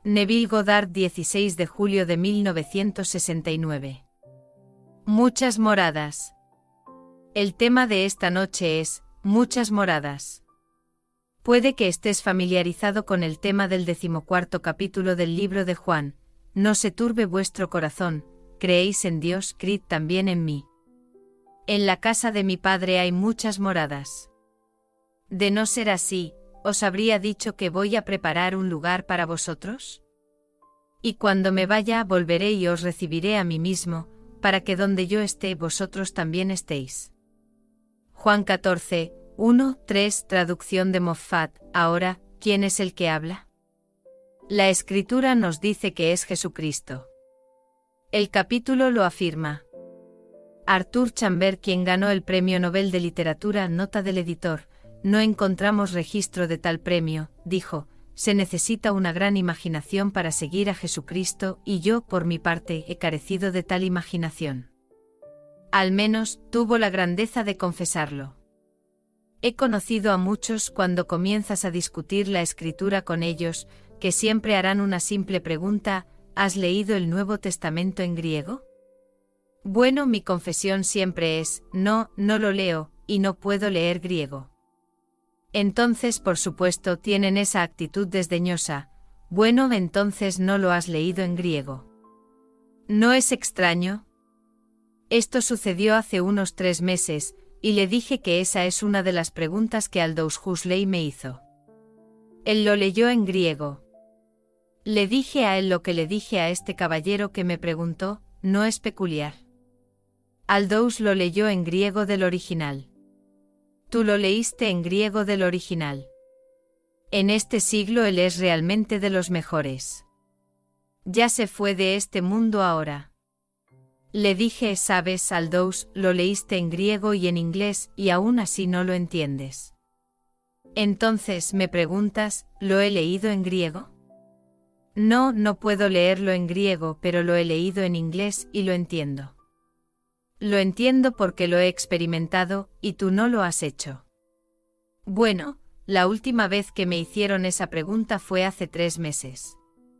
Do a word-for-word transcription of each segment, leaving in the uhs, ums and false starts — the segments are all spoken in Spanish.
Neville Goddard, dieciséis de julio de mil novecientos sesenta y nueve. Muchas moradas. El tema de esta noche es, muchas moradas. Puede que estés familiarizado con el tema del decimocuarto capítulo del libro de Juan. No se turbe vuestro corazón, creéis en Dios, creed también en mí. En la casa de mi Padre hay muchas moradas. De no ser así, ¿os habría dicho que voy a preparar un lugar para vosotros? Y cuando me vaya, volveré y os recibiré a mí mismo, para que donde yo esté vosotros también estéis. Juan catorce, uno, tres, traducción de Moffat. Ahora, ¿quién es el que habla? La Escritura nos dice que es Jesucristo. El capítulo lo afirma. Arthur Chamber, quien ganó el Premio Nobel de Literatura, nota del editor, no encontramos registro de tal premio, dijo, se necesita una gran imaginación para seguir a Jesucristo y yo, por mi parte, he carecido de tal imaginación. Al menos, tuvo la grandeza de confesarlo. He conocido a muchos cuando comienzas a discutir la Escritura con ellos, que siempre harán una simple pregunta, ¿has leído el Nuevo Testamento en griego? Bueno, mi confesión siempre es, no, no lo leo, y no puedo leer griego. Entonces, por supuesto, tienen esa actitud desdeñosa, bueno, entonces no lo has leído en griego. ¿No es extraño? Esto sucedió hace unos tres meses, y le dije que esa es una de las preguntas que Aldous Huxley me hizo. Él lo leyó en griego. Le dije a él lo que le dije a este caballero que me preguntó, ¿no es peculiar? Aldous lo leyó en griego del original. Tú lo leíste en griego del original. En este siglo él es realmente de los mejores. Ya se fue de este mundo ahora. Le dije, sabes, Aldous, lo leíste en griego y en inglés y aún así no lo entiendes. Entonces me preguntas, ¿lo he leído en griego? No, no puedo leerlo en griego, pero lo he leído en inglés y lo entiendo. Lo entiendo porque lo he experimentado, y tú no lo has hecho. Bueno, la última vez que me hicieron esa pregunta fue hace tres meses.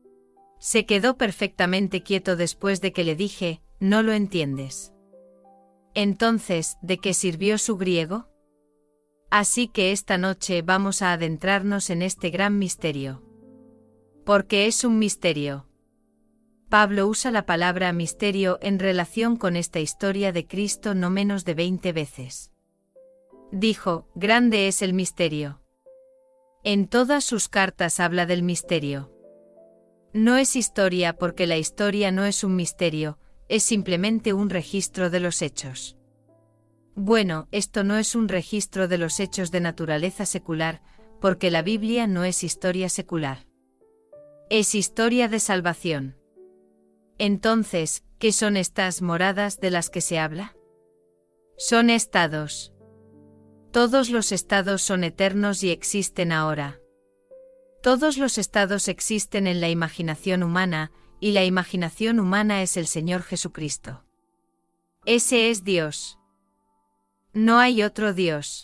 Se quedó perfectamente quieto después de que le dije, no lo entiendes. Entonces, ¿de qué sirvió su griego? Así que esta noche vamos a adentrarnos en este gran misterio. Porque es un misterio. Pablo usa la palabra misterio en relación con esta historia de Cristo no menos de veinte veces. Dijo, grande es el misterio. En todas sus cartas habla del misterio. No es historia porque la historia no es un misterio, es simplemente un registro de los hechos. Bueno, esto no es un registro de los hechos de naturaleza secular, porque la Biblia no es historia secular. Es historia de salvación. Entonces, ¿qué son estas moradas de las que se habla? Son estados. Todos los estados son eternos y existen ahora. Todos los estados existen en la imaginación humana, y la imaginación humana es el Señor Jesucristo. Ese es Dios. No hay otro Dios.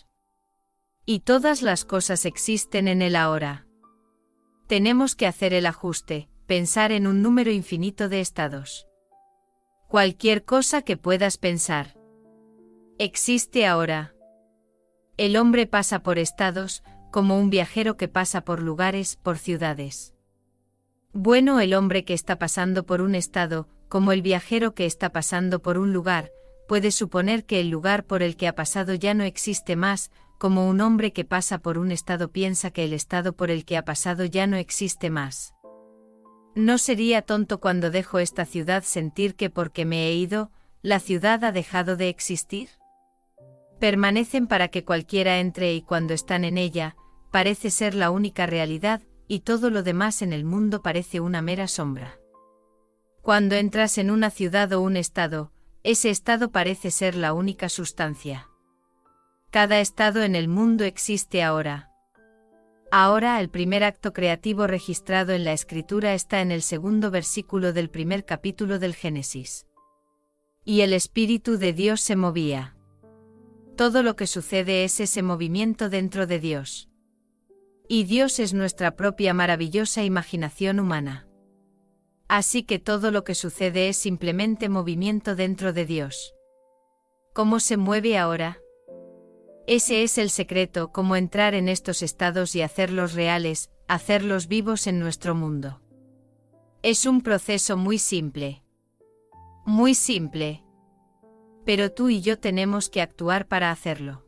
Y todas las cosas existen en él ahora. Tenemos que hacer el ajuste, pensar en un número infinito de estados. Cualquier cosa que puedas pensar. Existe ahora. El hombre pasa por estados, como un viajero que pasa por lugares, por ciudades. Bueno, el hombre que está pasando por un estado, como el viajero que está pasando por un lugar, puede suponer que el lugar por el que ha pasado ya no existe más, como un hombre que pasa por un estado piensa que el estado por el que ha pasado ya no existe más. ¿No sería tonto cuando dejo esta ciudad sentir que porque me he ido, la ciudad ha dejado de existir? Permanecen para que cualquiera entre y cuando están en ella, parece ser la única realidad, y todo lo demás en el mundo parece una mera sombra. Cuando entras en una ciudad o un estado, ese estado parece ser la única sustancia. Cada estado en el mundo existe ahora. Ahora el primer acto creativo registrado en la Escritura está en el segundo versículo del primer capítulo del Génesis. Y el Espíritu de Dios se movía. Todo lo que sucede es ese movimiento dentro de Dios. Y Dios es nuestra propia maravillosa imaginación humana. Así que todo lo que sucede es simplemente movimiento dentro de Dios. ¿Cómo se mueve ahora? Ese es el secreto, cómo entrar en estos estados y hacerlos reales, hacerlos vivos en nuestro mundo. Es un proceso muy simple. Muy simple. Pero tú y yo tenemos que actuar para hacerlo.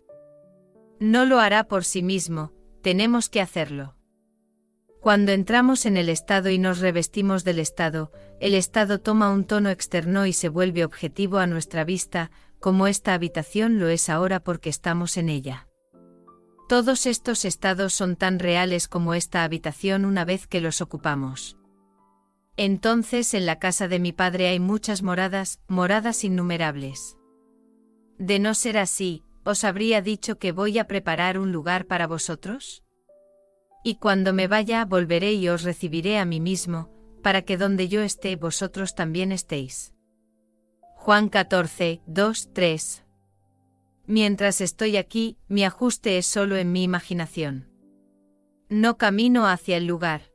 No lo hará por sí mismo, tenemos que hacerlo. Cuando entramos en el estado y nos revestimos del estado, el estado toma un tono externo y se vuelve objetivo a nuestra vista, como esta habitación lo es ahora porque estamos en ella. Todos estos estados son tan reales como esta habitación una vez que los ocupamos. Entonces en la casa de mi padre hay muchas moradas, moradas innumerables. De no ser así, ¿os habría dicho que voy a preparar un lugar para vosotros? Y cuando me vaya volveré y os recibiré a mí mismo, para que donde yo esté vosotros también estéis. Juan catorce, dos, tres. Mientras estoy aquí, mi ajuste es solo en mi imaginación. No camino hacia el lugar.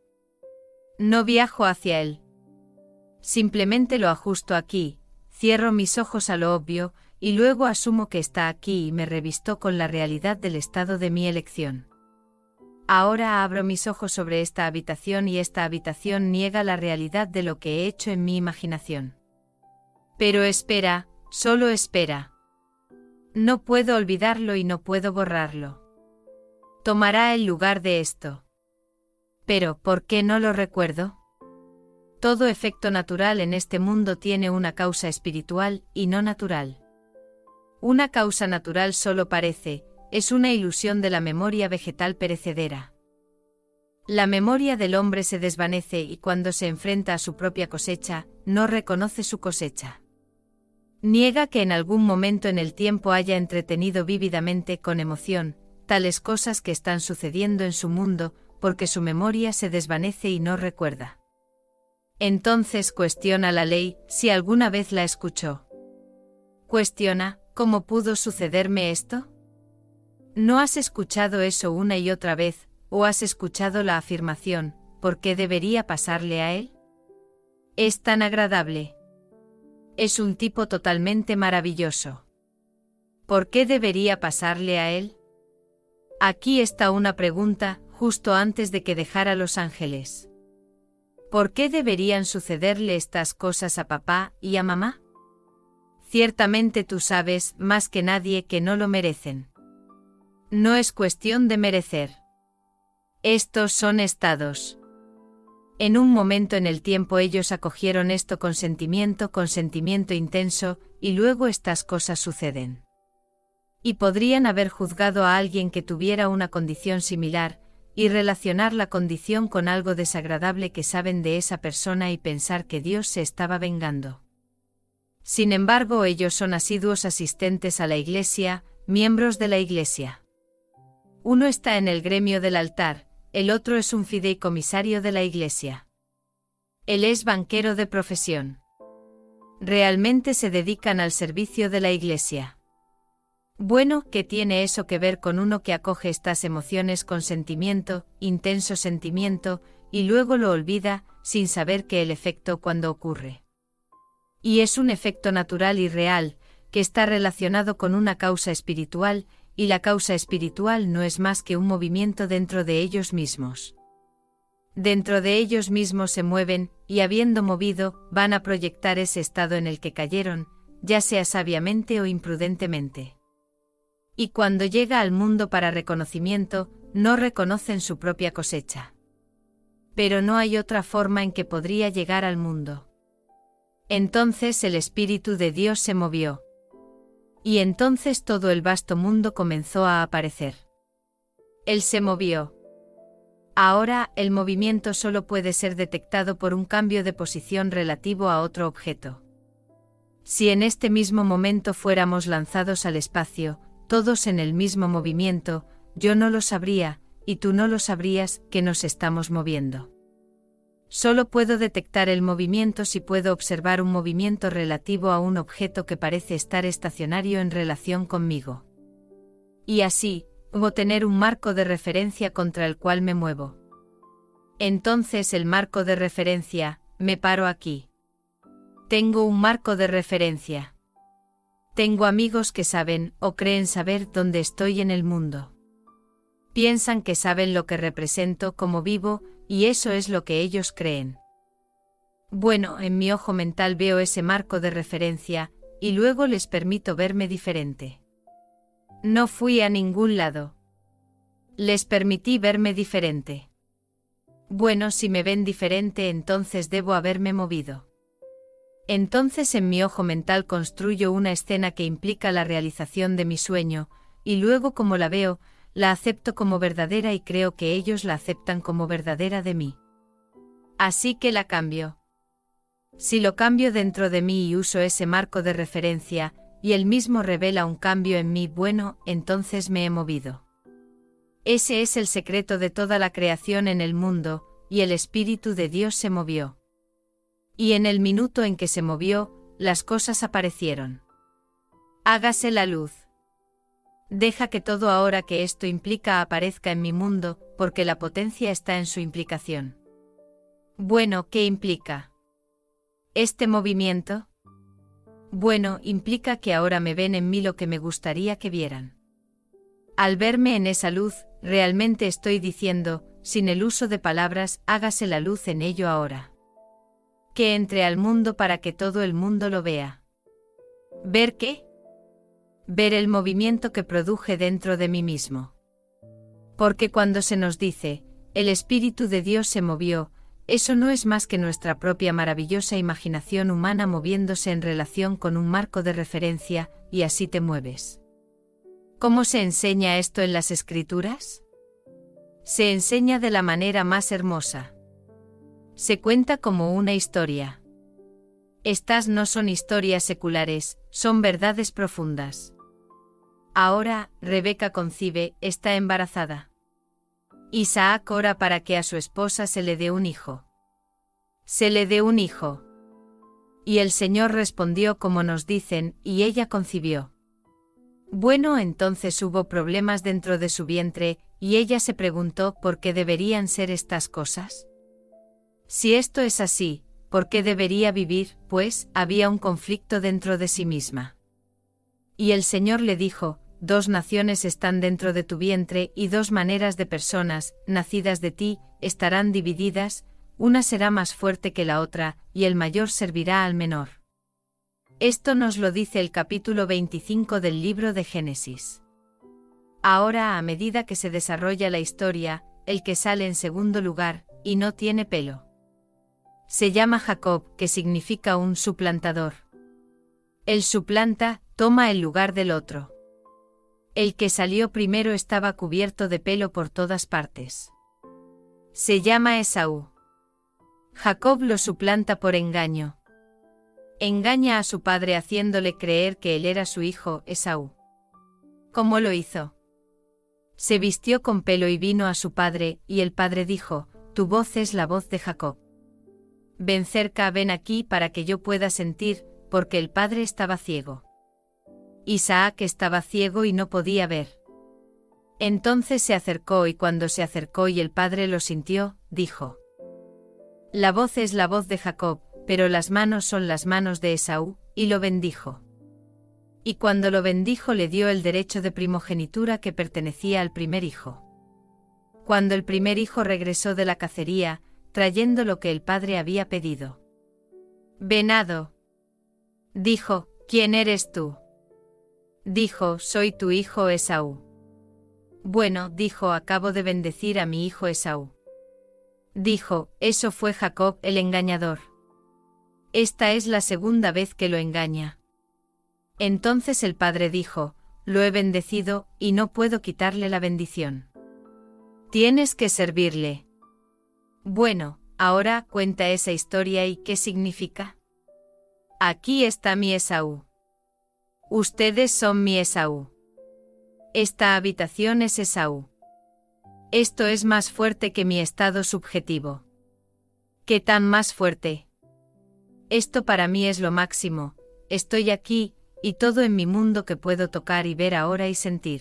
No viajo hacia él. Simplemente lo ajusto aquí, cierro mis ojos a lo obvio, y luego asumo que está aquí y me revisto con la realidad del estado de mi elección. Ahora abro mis ojos sobre esta habitación y esta habitación niega la realidad de lo que he hecho en mi imaginación. Pero espera, solo espera. No puedo olvidarlo y no puedo borrarlo. Tomará el lugar de esto. Pero, ¿por qué no lo recuerdo? Todo efecto natural en este mundo tiene una causa espiritual y no natural. Una causa natural solo parece, es una ilusión de la memoria vegetal perecedera. La memoria del hombre se desvanece y cuando se enfrenta a su propia cosecha, no reconoce su cosecha. Niega que en algún momento en el tiempo haya entretenido vívidamente con emoción, tales cosas que están sucediendo en su mundo, porque su memoria se desvanece y no recuerda. Entonces cuestiona la ley, si alguna vez la escuchó. Cuestiona, ¿cómo pudo sucederme esto? ¿No has escuchado eso una y otra vez, o has escuchado la afirmación, ¿por qué debería pasarle a él? Es tan agradable. Es un tipo totalmente maravilloso. ¿Por qué debería pasarle a él? Aquí está una pregunta, justo antes de que dejara Los Ángeles. ¿Por qué deberían sucederle estas cosas a papá y a mamá? Ciertamente tú sabes, más que nadie, que no lo merecen. No es cuestión de merecer. Estos son estados. En un momento en el tiempo ellos acogieron esto con sentimiento, con sentimiento intenso, y luego estas cosas suceden. Y podrían haber juzgado a alguien que tuviera una condición similar, y relacionar la condición con algo desagradable que saben de esa persona y pensar que Dios se estaba vengando. Sin embargo, ellos son asiduos asistentes a la iglesia, miembros de la iglesia. Uno está en el gremio del altar, el otro es un fideicomisario de la iglesia. Él es banquero de profesión. Realmente se dedican al servicio de la iglesia. Bueno, ¿qué tiene eso que ver con uno que acoge estas emociones con sentimiento, intenso sentimiento, y luego lo olvida, sin saber que el efecto cuando ocurre? Y es un efecto natural y real, que está relacionado con una causa espiritual, y la causa espiritual no es más que un movimiento dentro de ellos mismos. Dentro de ellos mismos se mueven, y habiendo movido, van a proyectar ese estado en el que cayeron, ya sea sabiamente o imprudentemente. Y cuando llega al mundo para reconocimiento, no reconocen su propia cosecha. Pero no hay otra forma en que podría llegar al mundo. Entonces el Espíritu de Dios se movió. Y entonces todo el vasto mundo comenzó a aparecer. Él se movió. Ahora, el movimiento solo puede ser detectado por un cambio de posición relativo a otro objeto. Si en este mismo momento fuéramos lanzados al espacio, todos en el mismo movimiento, yo no lo sabría, y tú no lo sabrías, que nos estamos moviendo. Solo puedo detectar el movimiento si puedo observar un movimiento relativo a un objeto que parece estar estacionario en relación conmigo. Y así, puedo tener un marco de referencia contra el cual me muevo. Entonces el marco de referencia, me paro aquí. Tengo un marco de referencia. Tengo amigos que saben o creen saber dónde estoy en el mundo. Piensan que saben lo que represento como vivo, y eso es lo que ellos creen. Bueno, en mi ojo mental veo ese marco de referencia, y luego les permito verme diferente. No fui a ningún lado. Les permití verme diferente. Bueno, si me ven diferente, entonces debo haberme movido. Entonces en mi ojo mental construyo una escena que implica la realización de mi sueño, y luego como la veo, la acepto como verdadera y creo que ellos la aceptan como verdadera de mí. Así que la cambio. Si lo cambio dentro de mí y uso ese marco de referencia, y él mismo revela un cambio en mí, bueno, entonces me he movido. Ese es el secreto de toda la creación en el mundo, y el Espíritu de Dios se movió. Y en el minuto en que se movió, las cosas aparecieron. Hágase la luz. Deja que todo ahora que esto implica aparezca en mi mundo, porque la potencia está en su implicación. Bueno, ¿qué implica este movimiento? Bueno, implica que ahora me ven en mí lo que me gustaría que vieran. Al verme en esa luz, realmente estoy diciendo, sin el uso de palabras, hágase la luz en ello ahora. Que entre al mundo para que todo el mundo lo vea. ¿Ver qué? Ver el movimiento que produje dentro de mí mismo. Porque cuando se nos dice, el Espíritu de Dios se movió, eso no es más que nuestra propia maravillosa imaginación humana moviéndose en relación con un marco de referencia, y así te mueves. ¿Cómo se enseña esto en las Escrituras? Se enseña de la manera más hermosa. Se cuenta como una historia. Estas no son historias seculares, son verdades profundas. Ahora, Rebeca concibe, está embarazada. Isaac ora para que a su esposa se le dé un hijo. Se le dé un hijo. Y el Señor respondió como nos dicen, y ella concibió. Bueno, entonces hubo problemas dentro de su vientre, y ella se preguntó por qué deberían ser estas cosas. Si esto es así, ¿por qué debería vivir? Pues, había un conflicto dentro de sí misma. Y el Señor le dijo, dos naciones están dentro de tu vientre y dos maneras de personas, nacidas de ti, estarán divididas, una será más fuerte que la otra, y el mayor servirá al menor. Esto nos lo dice el capítulo veinticinco del libro de Génesis. Ahora, a medida que se desarrolla la historia, el que sale en segundo lugar, y no tiene pelo, se llama Jacob, que significa un suplantador. El suplanta, toma el lugar del otro. El que salió primero estaba cubierto de pelo por todas partes. Se llama Esaú. Jacob lo suplanta por engaño. Engaña a su padre haciéndole creer que él era su hijo, Esaú. ¿Cómo lo hizo? Se vistió con pelo y vino a su padre, y el padre dijo, tu voz es la voz de Jacob. Ven cerca, ven aquí para que yo pueda sentir, porque el padre estaba ciego. Isaac estaba ciego y no podía ver. Entonces se acercó y cuando se acercó y el padre lo sintió, dijo: la voz es la voz de Jacob, pero las manos son las manos de Esaú, y lo bendijo. Y cuando lo bendijo le dio el derecho de primogenitura que pertenecía al primer hijo. Cuando el primer hijo regresó de la cacería, trayendo lo que el padre había pedido. Venado. Dijo, ¿quién eres tú? Dijo, soy tu hijo Esaú. Bueno, dijo, acabo de bendecir a mi hijo Esaú. Dijo, eso fue Jacob el engañador. Esta es la segunda vez que lo engaña. Entonces el padre dijo, lo he bendecido, y no puedo quitarle la bendición. Tienes que servirle. Bueno, ahora cuenta esa historia y ¿qué significa? Aquí está mi Esaú. Ustedes son mi Esaú. Esta habitación es Esaú. Esto es más fuerte que mi estado subjetivo. ¿Qué tan más fuerte? Esto para mí es lo máximo, estoy aquí, y todo en mi mundo que puedo tocar y ver ahora y sentir.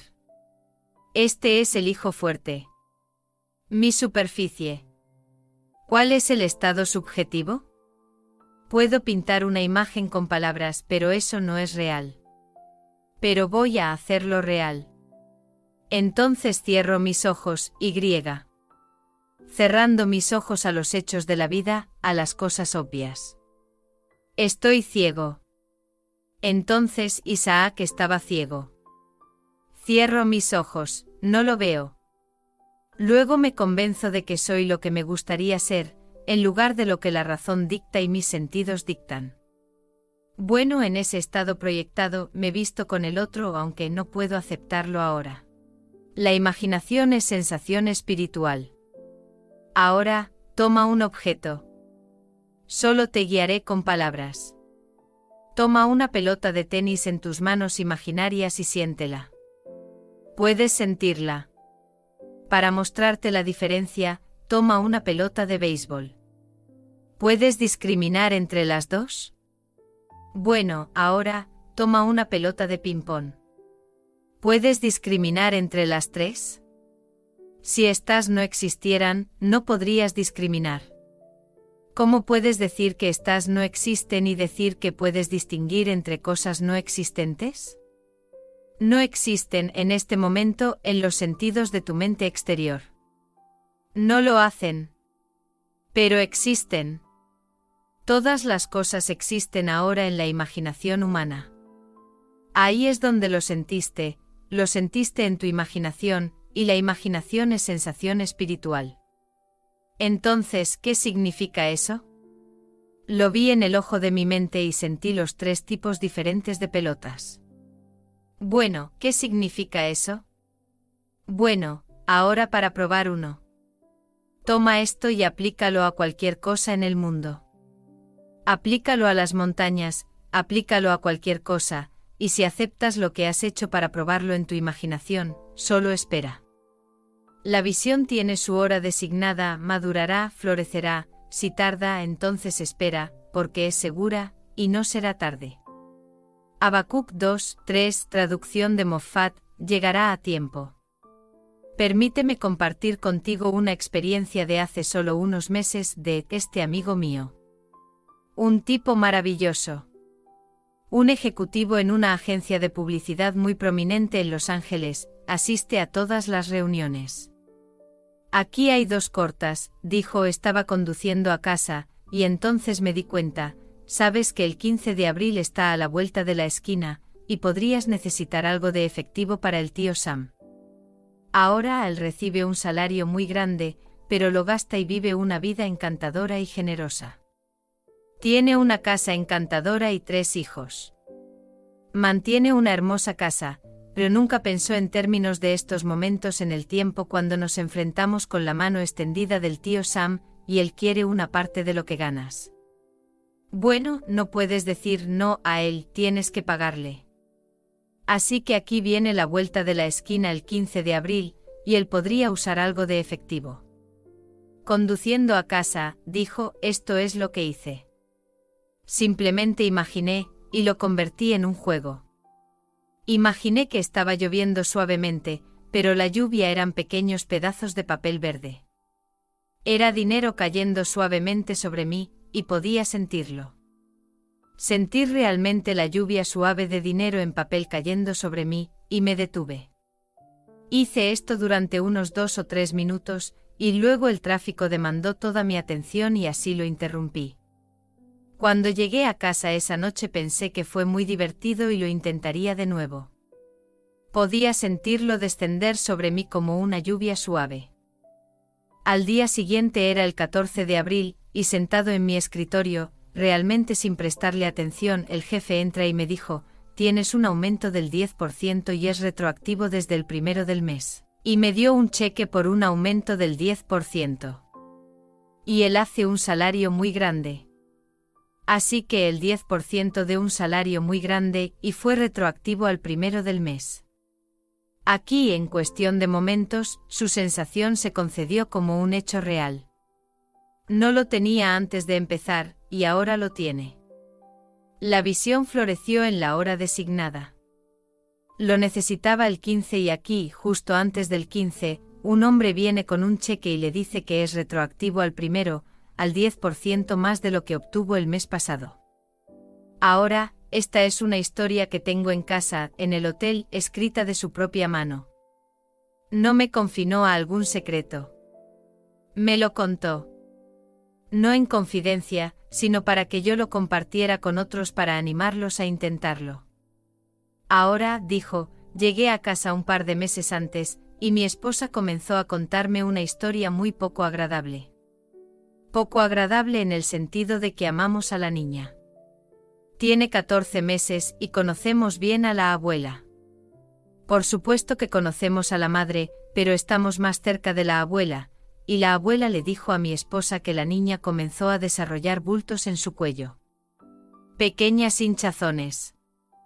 Este es el hijo fuerte. Mi superficie. ¿Cuál es el estado subjetivo? Puedo pintar una imagen con palabras, pero eso no es real. Pero voy a hacerlo real. Entonces cierro mis ojos, y griega. Cerrando mis ojos a los hechos de la vida, a las cosas obvias. Estoy ciego. Entonces Isaac estaba ciego. Cierro mis ojos, no lo veo. Luego me convenzo de que soy lo que me gustaría ser, en lugar de lo que la razón dicta y mis sentidos dictan. Bueno, en ese estado proyectado me visto con el otro aunque no puedo aceptarlo ahora. La imaginación es sensación espiritual. Ahora, toma un objeto. Solo te guiaré con palabras. Toma una pelota de tenis en tus manos imaginarias y siéntela. Puedes sentirla. Para mostrarte la diferencia, toma una pelota de béisbol. ¿Puedes discriminar entre las dos? Bueno, ahora, toma una pelota de ping-pong. ¿Puedes discriminar entre las tres? Si estas no existieran, no podrías discriminar. ¿Cómo puedes decir que estas no existen y decir que puedes distinguir entre cosas no existentes? No existen en este momento en los sentidos de tu mente exterior. No lo hacen. Pero existen. Todas las cosas existen ahora en la imaginación humana. Ahí es donde lo sentiste, lo sentiste en tu imaginación, y la imaginación es sensación espiritual. Entonces, ¿qué significa eso? Lo vi en el ojo de mi mente y sentí los tres tipos diferentes de pelotas. Bueno, ¿qué significa eso? Bueno, ahora para probar uno. Toma esto y aplícalo a cualquier cosa en el mundo. Aplícalo a las montañas, aplícalo a cualquier cosa, y si aceptas lo que has hecho para probarlo en tu imaginación, solo espera. La visión tiene su hora designada, madurará, florecerá, si tarda, entonces espera, porque es segura, y no será tarde. Habacuc dos, tres, traducción de Moffat, llegará a tiempo. Permíteme compartir contigo una experiencia de hace solo unos meses de este amigo mío. Un tipo maravilloso. Un ejecutivo en una agencia de publicidad muy prominente en Los Ángeles, asiste a todas las reuniones. Aquí hay dos cortas, dijo, estaba conduciendo a casa, y entonces me di cuenta, sabes que el quince de abril está a la vuelta de la esquina, y podrías necesitar algo de efectivo para el tío Sam. Ahora él recibe un salario muy grande, pero lo gasta y vive una vida encantadora y generosa. Tiene una casa encantadora y tres hijos. Mantiene una hermosa casa, pero nunca pensó en términos de estos momentos en el tiempo cuando nos enfrentamos con la mano extendida del tío Sam, y él quiere una parte de lo que ganas. Bueno, no puedes decir no a él, tienes que pagarle. Así que aquí viene la vuelta de la esquina el quince de abril, y él podría usar algo de efectivo. Conduciendo a casa, dijo, esto es lo que hice. Simplemente imaginé, y lo convertí en un juego. Imaginé que estaba lloviendo suavemente, pero la lluvia eran pequeños pedazos de papel verde. Era dinero cayendo suavemente sobre mí, y podía sentirlo. Sentí realmente la lluvia suave de dinero en papel cayendo sobre mí, y me detuve. Hice esto durante unos dos o tres minutos, y luego el tráfico demandó toda mi atención y así lo interrumpí. Cuando llegué a casa esa noche pensé que fue muy divertido y lo intentaría de nuevo. Podía sentirlo descender sobre mí como una lluvia suave. Al día siguiente era el catorce de abril, y sentado en mi escritorio, realmente sin prestarle atención, el jefe entra y me dijo, tienes un aumento del diez por ciento y es retroactivo desde el primero del mes. Y me dio un cheque por un aumento del diez por ciento. Y él hace un salario muy grande. Así que el diez por ciento de un salario muy grande y fue retroactivo al primero del mes. Aquí, en cuestión de momentos, su sensación se concedió como un hecho real. No lo tenía antes de empezar, y ahora lo tiene. La visión floreció en la hora designada. Lo necesitaba el quince y aquí, justo antes del quince, un hombre viene con un cheque y le dice que es retroactivo al primero, al diez por ciento más de lo que obtuvo el mes pasado. Ahora, esta es una historia que tengo en casa, en el hotel, escrita de su propia mano. No me confinó a algún secreto. Me lo contó. No en confidencia, sino para que yo lo compartiera con otros para animarlos a intentarlo. Ahora, dijo, llegué a casa un par de meses antes, y mi esposa comenzó a contarme una historia muy poco agradable. Poco agradable en el sentido de que amamos a la niña. Tiene catorce meses y conocemos bien a la abuela. Por supuesto que conocemos a la madre, pero estamos más cerca de la abuela, y la abuela le dijo a mi esposa que la niña comenzó a desarrollar bultos en su cuello. Pequeñas hinchazones.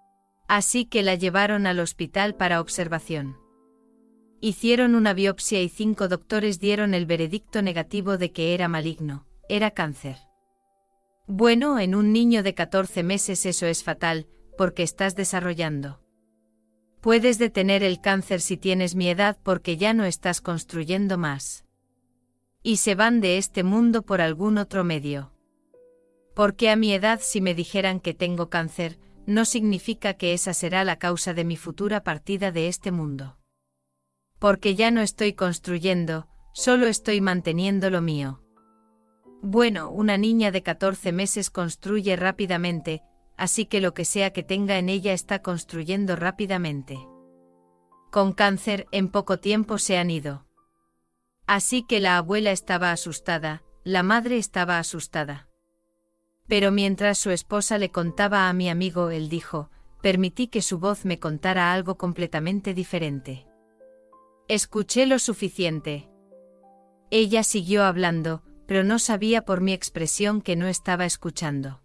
Así que la llevaron al hospital para observación. Hicieron una biopsia y cinco doctores dieron el veredicto negativo de que era maligno, era cáncer. Bueno, en un niño de catorce meses eso es fatal, porque estás desarrollando. Puedes detener el cáncer si tienes mi edad porque ya no estás construyendo más. Y se van de este mundo por algún otro medio. Porque a mi edad si me dijeran que tengo cáncer, no significa que esa será la causa de mi futura partida de este mundo. Porque ya no estoy construyendo, solo estoy manteniendo lo mío. Bueno, una niña de catorce meses construye rápidamente, así que lo que sea que tenga en ella está construyendo rápidamente. Con cáncer, en poco tiempo se han ido. Así que la abuela estaba asustada, la madre estaba asustada. Pero mientras su esposa le contaba a mi amigo, él dijo, permití que su voz me contara algo completamente diferente. Escuché lo suficiente. Ella siguió hablando, pero no sabía por mi expresión que no estaba escuchando.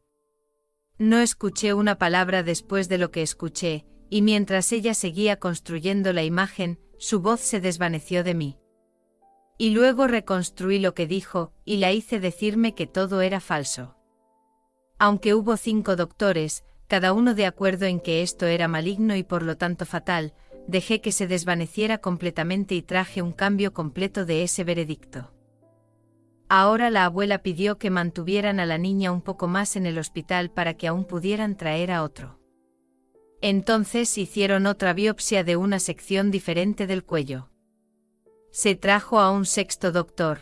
No escuché una palabra después de lo que escuché, y mientras ella seguía construyendo la imagen, su voz se desvaneció de mí. Y luego reconstruí lo que dijo, y la hice decirme que todo era falso. Aunque hubo cinco doctores, cada uno de acuerdo en que esto era maligno y por lo tanto fatal, dejé que se desvaneciera completamente y traje un cambio completo de ese veredicto. Ahora la abuela pidió que mantuvieran a la niña un poco más en el hospital para que aún pudieran traer a otro. Entonces hicieron otra biopsia de una sección diferente del cuello. Se trajo a un sexto doctor.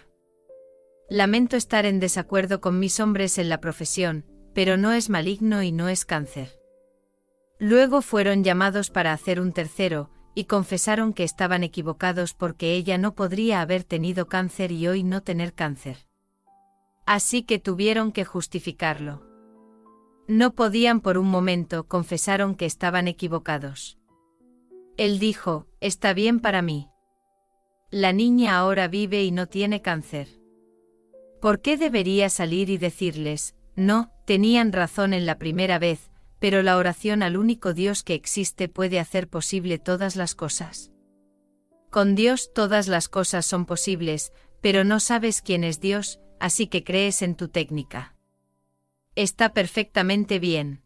Lamento estar en desacuerdo con mis hombres en la profesión, pero no es maligno y no es cáncer. Luego fueron llamados para hacer un tercero, y confesaron que estaban equivocados porque ella no podría haber tenido cáncer y hoy no tener cáncer. Así que tuvieron que justificarlo. No podían por un momento, confesaron que estaban equivocados. Él dijo, está bien para mí. La niña ahora vive y no tiene cáncer. ¿Por qué debería salir y decirles, no, tenían razón en la primera vez, pero la oración al único Dios que existe puede hacer posible todas las cosas? Con Dios todas las cosas son posibles, pero no sabes quién es Dios, así que crees en tu técnica. Está perfectamente bien.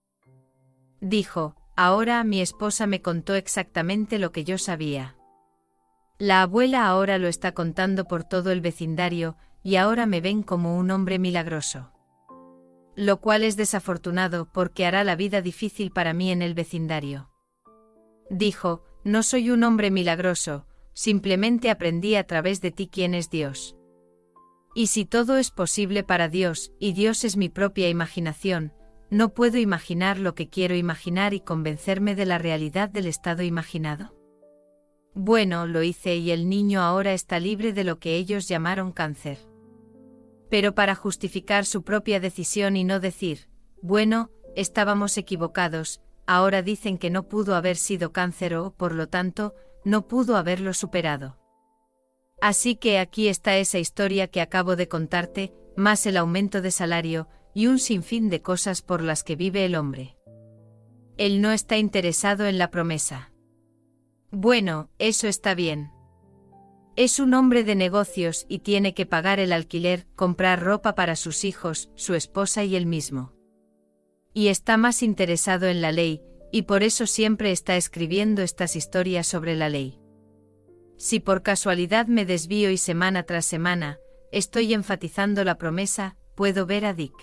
Dijo, ahora mi esposa me contó exactamente lo que yo sabía. La abuela ahora lo está contando por todo el vecindario, y ahora me ven como un hombre milagroso. Lo cual es desafortunado porque hará la vida difícil para mí en el vecindario. Dijo, no soy un hombre milagroso, simplemente aprendí a través de ti quién es Dios. Y si todo es posible para Dios, y Dios es mi propia imaginación, ¿no puedo imaginar lo que quiero imaginar y convencerme de la realidad del estado imaginado? Bueno, lo hice y el niño ahora está libre de lo que ellos llamaron cáncer. Pero para justificar su propia decisión y no decir, bueno, estábamos equivocados, ahora dicen que no pudo haber sido cáncer o, por lo tanto, no pudo haberlo superado. Así que aquí está esa historia que acabo de contarte, más el aumento de salario, y un sinfín de cosas por las que vive el hombre. Él no está interesado en la promesa. Bueno, eso está bien. Es un hombre de negocios y tiene que pagar el alquiler, comprar ropa para sus hijos, su esposa y él mismo. Y está más interesado en la ley, y por eso siempre está escribiendo estas historias sobre la ley. Si por casualidad me desvío y semana tras semana, estoy enfatizando la promesa, puedo ver a Dick.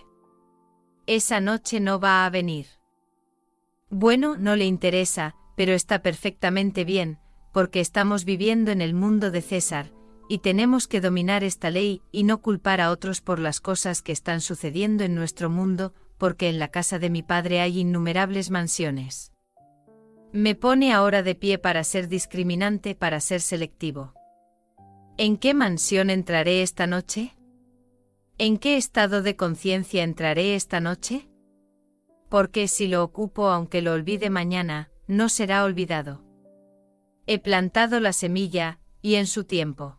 Esa noche no va a venir. Bueno, no le interesa, pero está perfectamente bien, porque estamos viviendo en el mundo de César, y tenemos que dominar esta ley y no culpar a otros por las cosas que están sucediendo en nuestro mundo, porque en la casa de mi padre hay innumerables mansiones. Me pone ahora de pie para ser discriminante, para ser selectivo. ¿En qué mansión entraré esta noche? ¿En qué estado de conciencia entraré esta noche? Porque si lo ocupo aunque lo olvide mañana, no será olvidado. He plantado la semilla, y en su tiempo.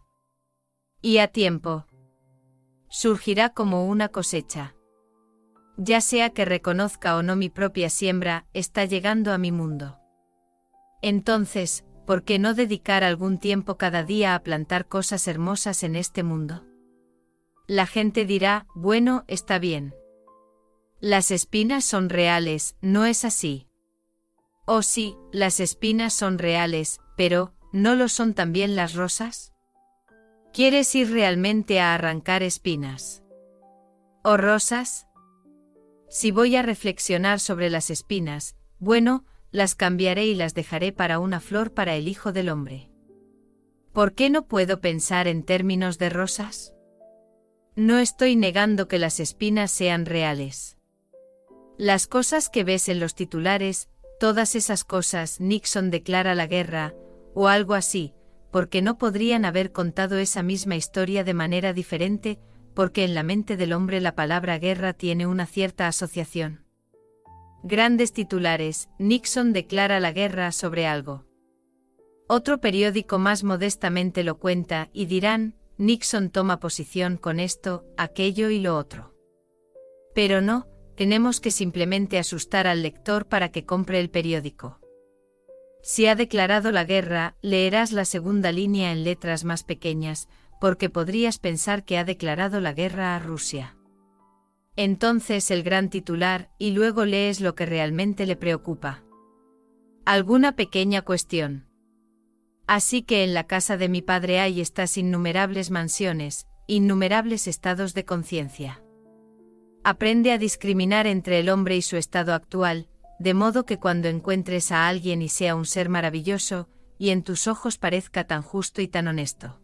Y a tiempo. Surgirá como una cosecha. Ya sea que reconozca o no mi propia siembra, está llegando a mi mundo. Entonces, ¿por qué no dedicar algún tiempo cada día a plantar cosas hermosas en este mundo? La gente dirá, bueno, está bien. Las espinas son reales, ¿no es así? Oh sí, las espinas son reales, pero, ¿no lo son también las rosas? ¿Quieres ir realmente a arrancar espinas? ¿O rosas? Si voy a reflexionar sobre las espinas, bueno, las cambiaré y las dejaré para una flor para el Hijo del Hombre. ¿Por qué no puedo pensar en términos de rosas? No estoy negando que las espinas sean reales. Las cosas que ves en los titulares, todas esas cosas, Nixon declara la guerra, o algo así, porque no podrían haber contado esa misma historia de manera diferente, porque en la mente del hombre la palabra guerra tiene una cierta asociación. Grandes titulares, Nixon declara la guerra sobre algo. Otro periódico más modestamente lo cuenta y dirán, Nixon toma posición con esto, aquello y lo otro. Pero no, tenemos que simplemente asustar al lector para que compre el periódico. Si ha declarado la guerra, leerás la segunda línea en letras más pequeñas, porque podrías pensar que ha declarado la guerra a Rusia. Entonces el gran titular, y luego lees lo que realmente le preocupa. Alguna pequeña cuestión. Así que en la casa de mi padre hay estas innumerables mansiones, innumerables estados de conciencia. Aprende a discriminar entre el hombre y su estado actual, de modo que cuando encuentres a alguien y sea un ser maravilloso, y en tus ojos parezca tan justo y tan honesto.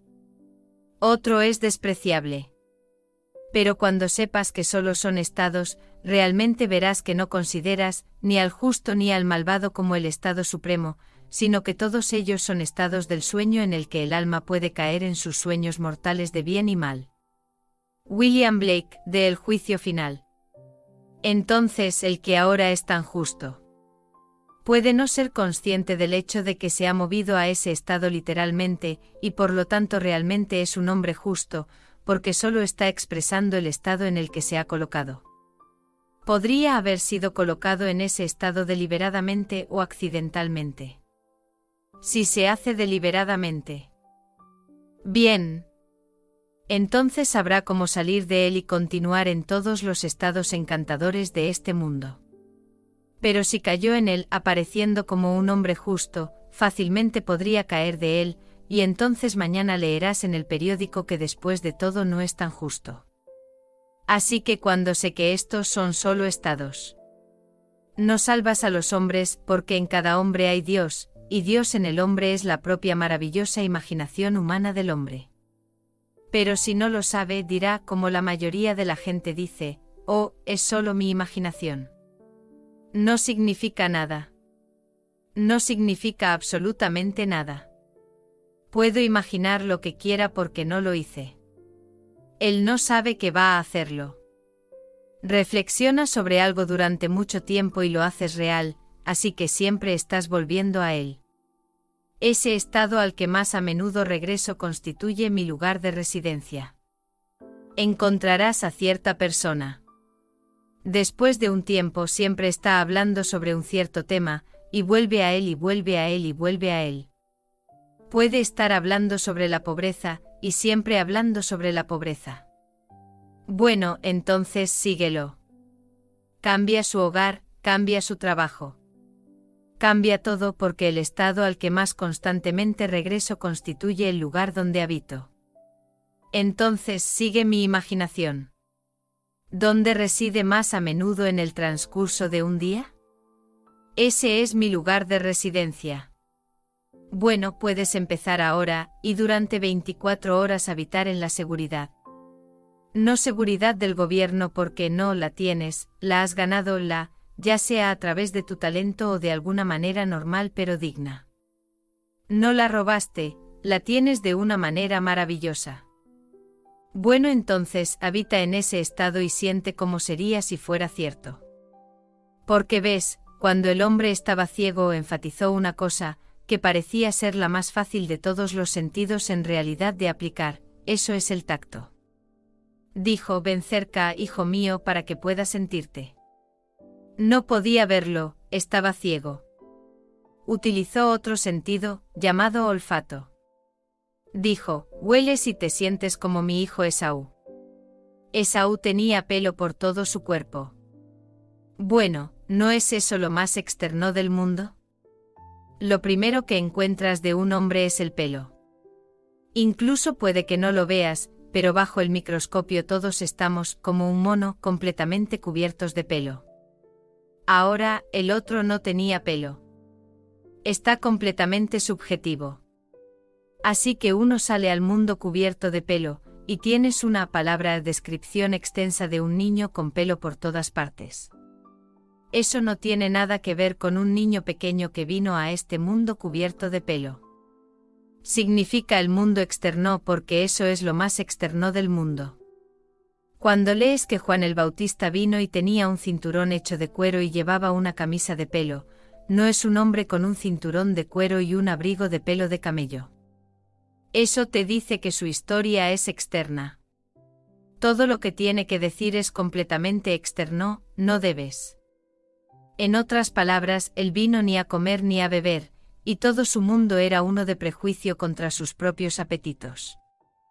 Otro es despreciable. Pero cuando sepas que solo son estados, realmente verás que no consideras ni al justo ni al malvado como el estado supremo, sino que todos ellos son estados del sueño en el que el alma puede caer en sus sueños mortales de bien y mal. William Blake, de El juicio final. Entonces el que ahora es tan justo puede no ser consciente del hecho de que se ha movido a ese estado literalmente, y por lo tanto realmente es un hombre justo, porque solo está expresando el estado en el que se ha colocado. Podría haber sido colocado en ese estado deliberadamente o accidentalmente. Si se hace deliberadamente. Bien. Entonces sabrá cómo salir de él y continuar en todos los estados encantadores de este mundo. Pero si cayó en él apareciendo como un hombre justo, fácilmente podría caer de él, y entonces mañana leerás en el periódico que después de todo no es tan justo. Así que cuando sé que estos son solo estados. No salvas a los hombres porque en cada hombre hay Dios, y Dios en el hombre es la propia maravillosa imaginación humana del hombre. Pero si no lo sabe, dirá como la mayoría de la gente dice, oh, es solo mi imaginación. No significa nada. No significa absolutamente nada. Puedo imaginar lo que quiera porque no lo hice. Él no sabe que va a hacerlo. Reflexiona sobre algo durante mucho tiempo y lo haces real, así que siempre estás volviendo a él. Ese estado al que más a menudo regreso constituye mi lugar de residencia. Encontrarás a cierta persona. Después de un tiempo siempre está hablando sobre un cierto tema, y vuelve a él y vuelve a él y vuelve a él. Puede estar hablando sobre la pobreza, y siempre hablando sobre la pobreza. Bueno, entonces síguelo. Cambia su hogar, cambia su trabajo. Cambia todo porque el estado al que más constantemente regreso constituye el lugar donde habito. Entonces sigue mi imaginación. ¿Dónde reside más a menudo en el transcurso de un día? Ese es mi lugar de residencia. Bueno, puedes empezar ahora, y durante veinticuatro horas habitar en la seguridad. No seguridad del gobierno porque no la tienes, la has ganado la, ya sea a través de tu talento o de alguna manera normal pero digna. No la robaste, la tienes de una manera maravillosa. Bueno, entonces habita en ese estado y siente cómo sería si fuera cierto. Porque ves, cuando el hombre estaba ciego enfatizó una cosa, que parecía ser la más fácil de todos los sentidos en realidad de aplicar, eso es el tacto. Dijo, ven cerca, hijo mío, para que puedas sentirte. No podía verlo, estaba ciego. Utilizó otro sentido, llamado olfato. Dijo, hueles y te sientes como mi hijo Esaú. Esaú tenía pelo por todo su cuerpo. Bueno, ¿no es eso lo más externo del mundo? Lo primero que encuentras de un hombre es el pelo. Incluso puede que no lo veas, pero bajo el microscopio todos estamos, como un mono, completamente cubiertos de pelo. Ahora, el otro no tenía pelo. Está completamente subjetivo. Así que uno sale al mundo cubierto de pelo, y tienes una palabra de descripción extensa de un niño con pelo por todas partes. Eso no tiene nada que ver con un niño pequeño que vino a este mundo cubierto de pelo. Significa el mundo externo porque eso es lo más externo del mundo. Cuando lees que Juan el Bautista vino y tenía un cinturón hecho de cuero y llevaba una camisa de pelo, no es un hombre con un cinturón de cuero y un abrigo de pelo de camello. Eso te dice que su historia es externa. Todo lo que tiene que decir es completamente externo, no debes. En otras palabras, él vino ni a comer ni a beber, y todo su mundo era uno de prejuicio contra sus propios apetitos.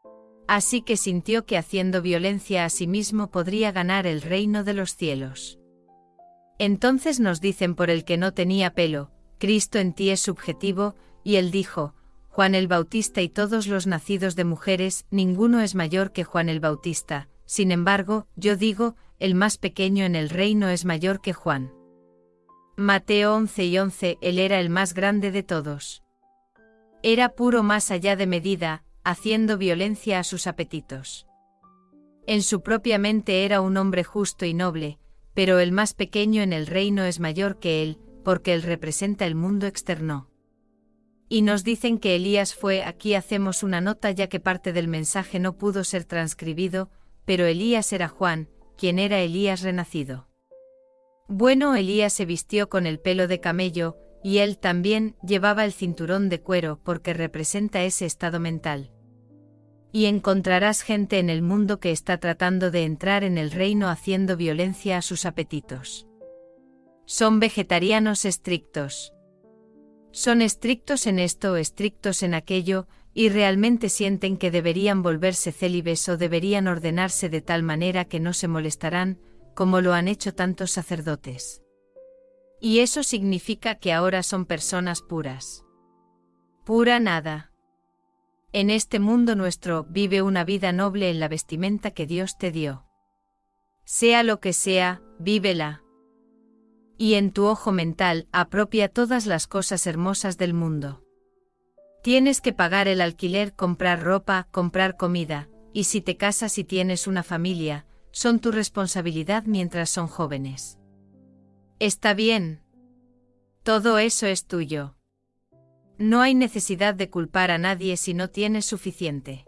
Así que sintió que haciendo violencia a sí mismo podría ganar el reino de los cielos. Entonces nos dicen por el que no tenía pelo, Cristo en ti es subjetivo, y él dijo, Juan el Bautista y todos los nacidos de mujeres, ninguno es mayor que Juan el Bautista, sin embargo, yo digo, el más pequeño en el reino es mayor que Juan. Mateo once y once, él era el más grande de todos. Era puro más allá de medida, haciendo violencia a sus apetitos. En su propia mente era un hombre justo y noble, pero el más pequeño en el reino es mayor que él, porque él representa el mundo externo. Y nos dicen que Elías fue, aquí hacemos una nota ya que parte del mensaje no pudo ser transcribido, pero Elías era Juan, quien era Elías renacido. Bueno, Elías se vistió con el pelo de camello, y él también llevaba el cinturón de cuero porque representa ese estado mental. Y encontrarás gente en el mundo que está tratando de entrar en el reino haciendo violencia a sus apetitos. Son vegetarianos estrictos. Son estrictos en esto o estrictos en aquello, y realmente sienten que deberían volverse célibes o deberían ordenarse de tal manera que no se molestarán, como lo han hecho tantos sacerdotes. Y eso significa que ahora son personas puras. Pura nada. En este mundo nuestro, vive una vida noble en la vestimenta que Dios te dio. Sea lo que sea, vívela. Y en tu ojo mental, apropia todas las cosas hermosas del mundo. Tienes que pagar el alquiler, comprar ropa, comprar comida, y si te casas y tienes una familia, son tu responsabilidad mientras son jóvenes. Está bien. Todo eso es tuyo. No hay necesidad de culpar a nadie si no tienes suficiente.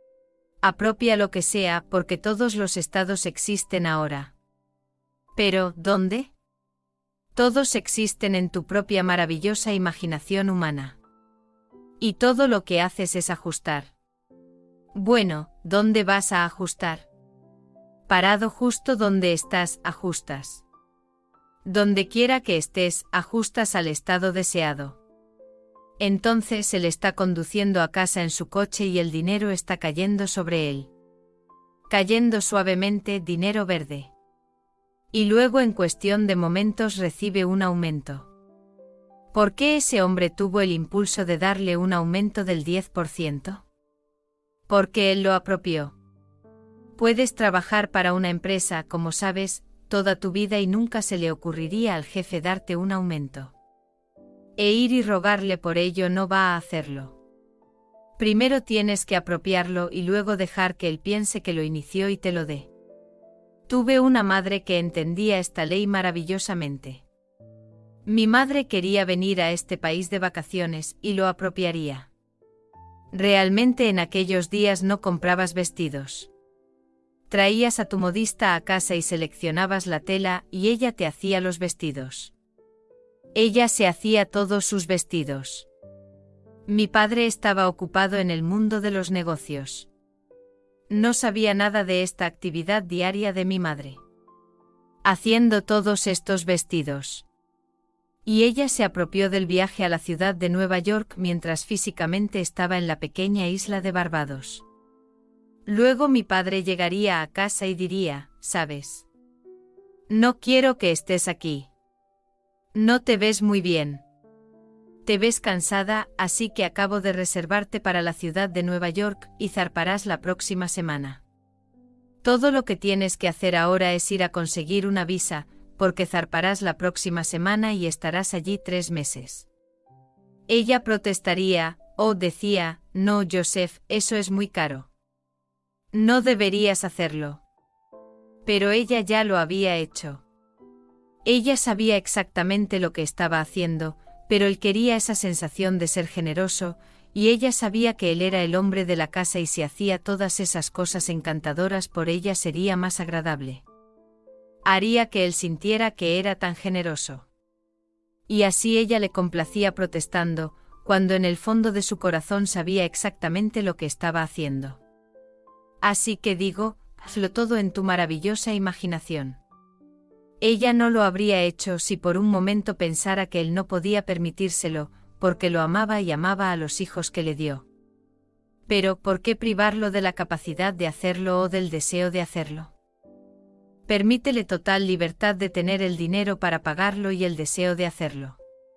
Apropia lo que sea porque todos los estados existen ahora. Pero, ¿dónde? Todos existen en tu propia maravillosa imaginación humana. Y todo lo que haces es ajustar. Bueno, ¿dónde vas a ajustar? Parado justo donde estás, ajustas. Donde quiera que estés, ajustas al estado deseado. Entonces él está conduciendo a casa en su coche y el dinero está cayendo sobre él. Cayendo suavemente, dinero verde. Y luego en cuestión de momentos recibe un aumento. ¿Por qué ese hombre tuvo el impulso de darle un aumento del diez por ciento? Porque él lo apropió. Puedes trabajar para una empresa, como sabes, toda tu vida y nunca se le ocurriría al jefe darte un aumento. E ir y rogarle por ello no va a hacerlo. Primero tienes que apropiarlo y luego dejar que él piense que lo inició y te lo dé. Tuve una madre que entendía esta ley maravillosamente. Mi madre quería venir a este país de vacaciones y lo apropiaría. Realmente en aquellos días no comprabas vestidos. Traías a tu modista a casa y seleccionabas la tela y ella te hacía los vestidos. Ella se hacía todos sus vestidos. Mi padre estaba ocupado en el mundo de los negocios. No sabía nada de esta actividad diaria de mi madre. Haciendo todos estos vestidos. Y ella se apropió del viaje a la ciudad de Nueva York mientras físicamente estaba en la pequeña isla de Barbados. Luego mi padre llegaría a casa y diría, ¿sabes? No quiero que estés aquí. No te ves muy bien. Te ves cansada, así que acabo de reservarte para la ciudad de Nueva York y zarparás la próxima semana. Todo lo que tienes que hacer ahora es ir a conseguir una visa, porque zarparás la próxima semana y estarás allí tres meses. Ella protestaría, o decía, no, Joseph, eso es muy caro. No deberías hacerlo. Pero ella ya lo había hecho. Ella sabía exactamente lo que estaba haciendo, pero él quería esa sensación de ser generoso, y ella sabía que él era el hombre de la casa y si hacía todas esas cosas encantadoras por ella sería más agradable. Haría que él sintiera que era tan generoso. Y así ella le complacía protestando, cuando en el fondo de su corazón sabía exactamente lo que estaba haciendo. Así que digo, hazlo todo en tu maravillosa imaginación. Ella no lo habría hecho si por un momento pensara que él no podía permitírselo, porque lo amaba y amaba a los hijos que le dio. Pero, ¿por qué privarlo de la capacidad de hacerlo o del deseo de hacerlo? Permítele total libertad de tener el dinero para pagarlo y el deseo de hacerlo.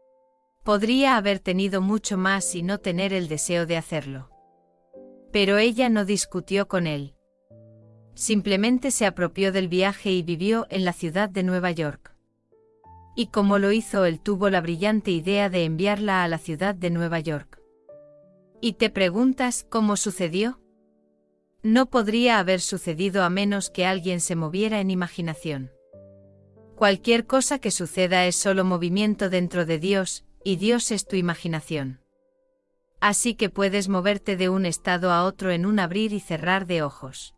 Podría haber tenido mucho más y no tener el deseo de hacerlo. Pero ella no discutió con él. Simplemente se apropió del viaje y vivió en la ciudad de Nueva York. Y como lo hizo él tuvo la brillante idea de enviarla a la ciudad de Nueva York. ¿Y te preguntas cómo sucedió? No podría haber sucedido a menos que alguien se moviera en imaginación. Cualquier cosa que suceda es solo movimiento dentro de Dios, y Dios es tu imaginación. Así que puedes moverte de un estado a otro en un abrir y cerrar de ojos.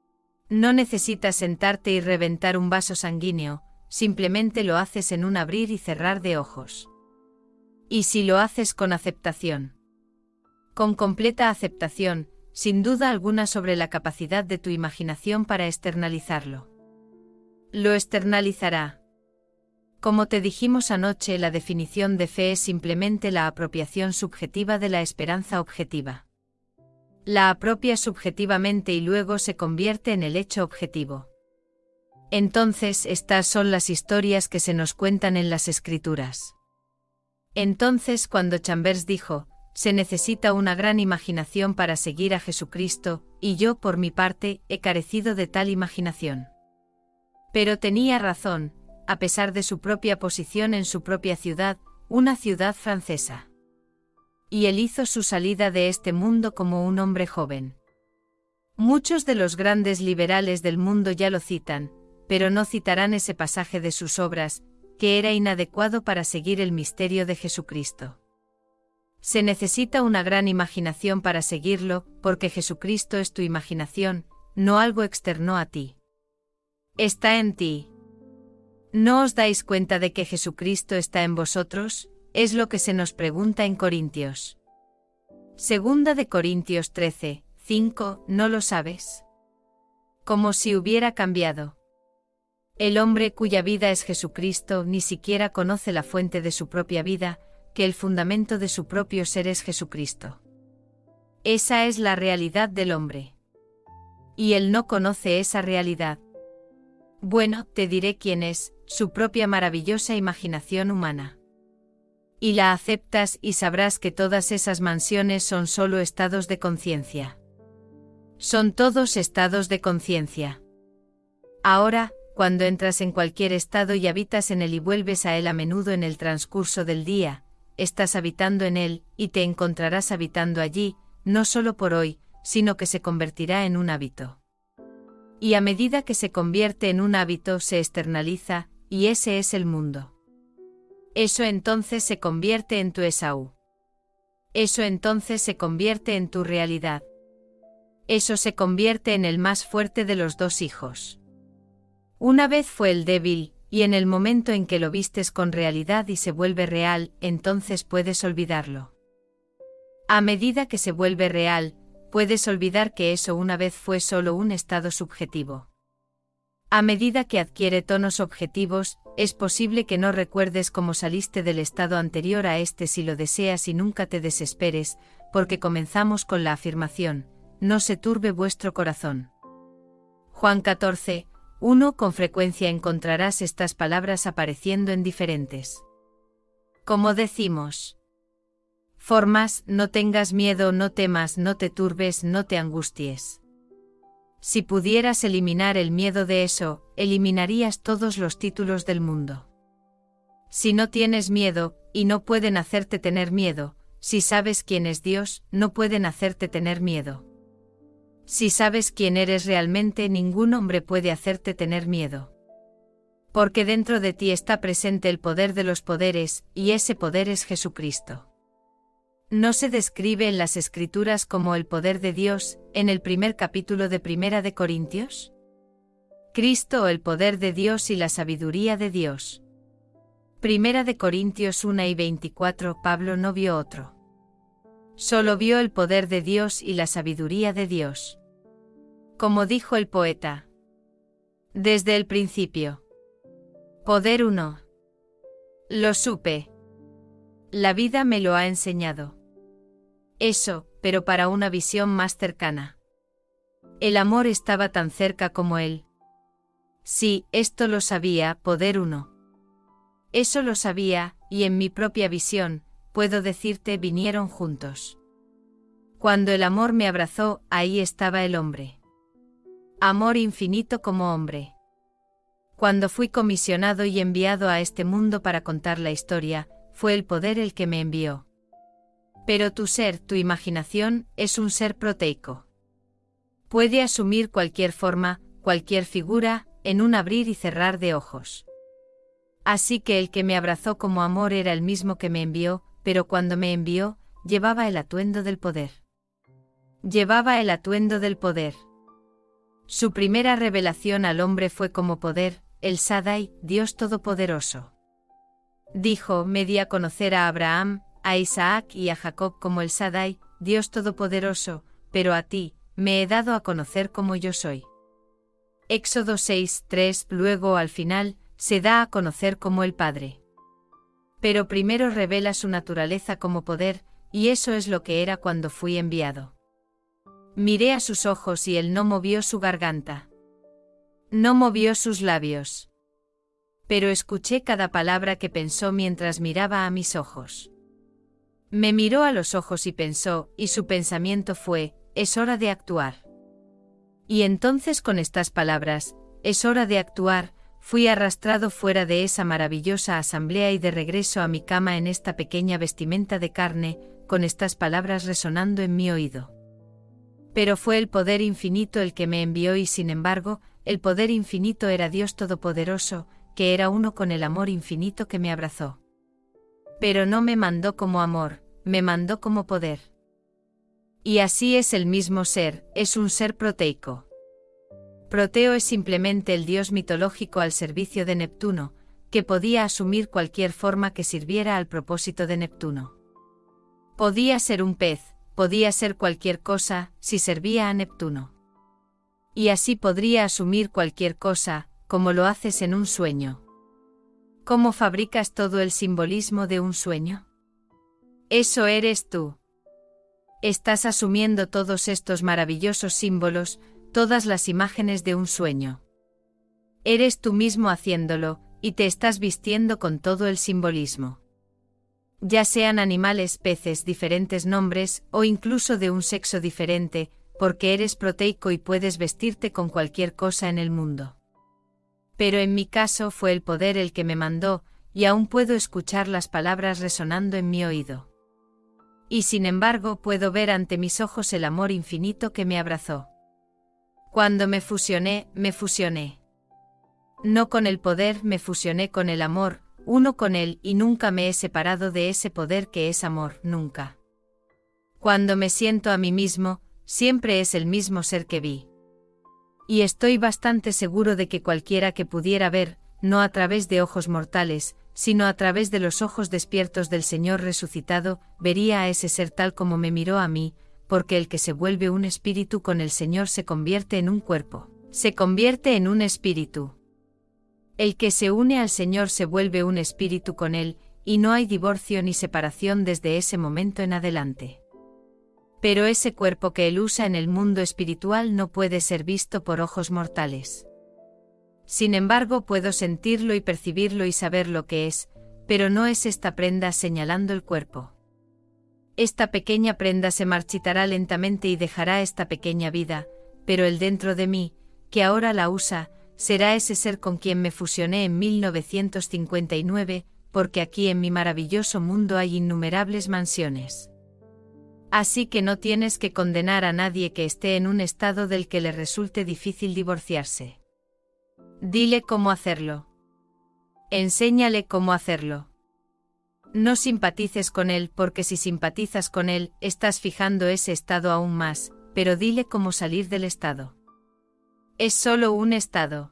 No necesitas sentarte y reventar un vaso sanguíneo, simplemente lo haces en un abrir y cerrar de ojos. Y si lo haces con aceptación. Con completa aceptación, sin duda alguna sobre la capacidad de tu imaginación para externalizarlo. Lo externalizará. Como te dijimos anoche, la definición de fe es simplemente la apropiación subjetiva de la esperanza objetiva. La apropia subjetivamente y luego se convierte en el hecho objetivo. Entonces, estas son las historias que se nos cuentan en las Escrituras. Entonces, cuando Chambers dijo, se necesita una gran imaginación para seguir a Jesucristo, y yo, por mi parte, he carecido de tal imaginación. Pero tenía razón, a pesar de su propia posición en su propia ciudad, una ciudad francesa. Y él hizo su salida de este mundo como un hombre joven. Muchos de los grandes liberales del mundo ya lo citan, pero no citarán ese pasaje de sus obras, que era inadecuado para seguir el misterio de Jesucristo. Se necesita una gran imaginación para seguirlo, porque Jesucristo es tu imaginación, no algo externo a ti. Está en ti. ¿No os dais cuenta de que Jesucristo está en vosotros? Es lo que se nos pregunta en Corintios. Segunda de Corintios trece, cinco, ¿no lo sabes? Como si hubiera cambiado. El hombre cuya vida es Jesucristo ni siquiera conoce la fuente de su propia vida, que el fundamento de su propio ser es Jesucristo. Esa es la realidad del hombre. Y él no conoce esa realidad. Bueno, te diré quién es, su propia maravillosa imaginación humana. Y la aceptas y sabrás que todas esas mansiones son solo estados de conciencia. Son todos estados de conciencia. Ahora, cuando entras en cualquier estado y habitas en él y vuelves a él a menudo en el transcurso del día, estás habitando en él, y te encontrarás habitando allí, no solo por hoy, sino que se convertirá en un hábito. Y a medida que se convierte en un hábito se externaliza, y ese es el mundo. Eso entonces se convierte en tu Esaú. Eso entonces se convierte en tu realidad. Eso se convierte en el más fuerte de los dos hijos. Una vez fue el débil, y en el momento en que lo vistes con realidad y se vuelve real, entonces puedes olvidarlo. A medida que se vuelve real, puedes olvidar que eso una vez fue solo un estado subjetivo. A medida que adquiere tonos objetivos, es posible que no recuerdes cómo saliste del estado anterior a este si lo deseas y nunca te desesperes, porque comenzamos con la afirmación, no se turbe vuestro corazón. Juan catorce, uno Con frecuencia encontrarás estas palabras apareciendo en diferentes. Como decimos. Formas, no tengas miedo, no temas, no te turbes, no te angusties. Si pudieras eliminar el miedo de eso, eliminarías todos los títulos del mundo. Si no tienes miedo, y no pueden hacerte tener miedo, si sabes quién es Dios, no pueden hacerte tener miedo. Si sabes quién eres realmente, ningún hombre puede hacerte tener miedo. Porque dentro de ti está presente el poder de los poderes, y ese poder es Jesucristo. No se describe en las Escrituras como el poder de Dios, en el primer capítulo de Primera de Corintios. Cristo, el poder de Dios y la sabiduría de Dios. Primera de Corintios uno y veinticuatro. Pablo no vio otro. Solo vio el poder de Dios y la sabiduría de Dios. Como dijo el poeta. Desde el principio. Poder uno. Lo supe. La vida me lo ha enseñado. Eso, pero para una visión más cercana. El amor estaba tan cerca como él. Sí, esto lo sabía, poder uno. Eso lo sabía, y en mi propia visión, puedo decirte, vinieron juntos. Cuando el amor me abrazó, ahí estaba el hombre. Amor infinito como hombre. Cuando fui comisionado y enviado a este mundo para contar la historia, fue el poder el que me envió. Pero tu ser, tu imaginación, es un ser proteico. Puede asumir cualquier forma, cualquier figura, en un abrir y cerrar de ojos. Así que el que me abrazó como amor era el mismo que me envió, pero cuando me envió, llevaba el atuendo del poder. Llevaba el atuendo del poder. Su primera revelación al hombre fue como poder, el Shaddai, Dios Todopoderoso. Dijo, me di a conocer a Abraham, a Isaac y a Jacob como el Shaddai, Dios Todopoderoso, pero a ti, me he dado a conocer como yo soy. Éxodo seis, tres. Luego al final, se da a conocer como el Padre. Pero primero revela su naturaleza como poder, y eso es lo que era cuando fui enviado. Miré a sus ojos y él no movió su garganta. No movió sus labios. Pero escuché cada palabra que pensó mientras miraba a mis ojos. Me miró a los ojos y pensó, y su pensamiento fue, es hora de actuar. Y entonces con estas palabras, es hora de actuar, fui arrastrado fuera de esa maravillosa asamblea y de regreso a mi cama en esta pequeña vestimenta de carne, con estas palabras resonando en mi oído. Pero fue el poder infinito el que me envió y sin embargo, el poder infinito era Dios Todopoderoso, que era uno con el amor infinito que me abrazó. Pero no me mandó como amor, me mandó como poder. Y así es el mismo ser, es un ser proteico. Proteo es simplemente el dios mitológico al servicio de Neptuno, que podía asumir cualquier forma que sirviera al propósito de Neptuno. Podía ser un pez, podía ser cualquier cosa, si servía a Neptuno. Y así podría asumir cualquier cosa, como lo haces en un sueño. ¿Cómo fabricas todo el simbolismo de un sueño? Eso eres tú. Estás asumiendo todos estos maravillosos símbolos, todas las imágenes de un sueño. Eres tú mismo haciéndolo, y te estás vistiendo con todo el simbolismo. Ya sean animales, peces, diferentes nombres, o incluso de un sexo diferente, porque eres proteico y puedes vestirte con cualquier cosa en el mundo. Pero en mi caso fue el poder el que me mandó, y aún puedo escuchar las palabras resonando en mi oído. Y sin embargo puedo ver ante mis ojos el amor infinito que me abrazó. Cuando me fusioné, me fusioné. No con el poder, me fusioné con el amor, uno con él, y nunca me he separado de ese poder que es amor, nunca. Cuando me siento a mí mismo, siempre es el mismo ser que vi. Y estoy bastante seguro de que cualquiera que pudiera ver, no a través de ojos mortales, sino a través de los ojos despiertos del Señor resucitado, vería a ese ser tal como me miró a mí, porque el que se vuelve un espíritu con el Señor se convierte en un cuerpo, se convierte en un espíritu. El que se une al Señor se vuelve un espíritu con Él, y no hay divorcio ni separación desde ese momento en adelante. Pero ese cuerpo que Él usa en el mundo espiritual no puede ser visto por ojos mortales. Sin embargo, puedo sentirlo y percibirlo y saber lo que es, pero no es esta prenda señalando el cuerpo. Esta pequeña prenda se marchitará lentamente y dejará esta pequeña vida, pero el dentro de mí, que ahora la usa, será ese ser con quien me fusioné en mil novecientos cincuenta y nueve, porque aquí en mi maravilloso mundo hay innumerables mansiones. Así que no tienes que condenar a nadie que esté en un estado del que le resulte difícil divorciarse. Dile cómo hacerlo. Enséñale cómo hacerlo. No simpatices con él, porque si simpatizas con él, estás fijando ese estado aún más, pero dile cómo salir del estado. Es solo un estado.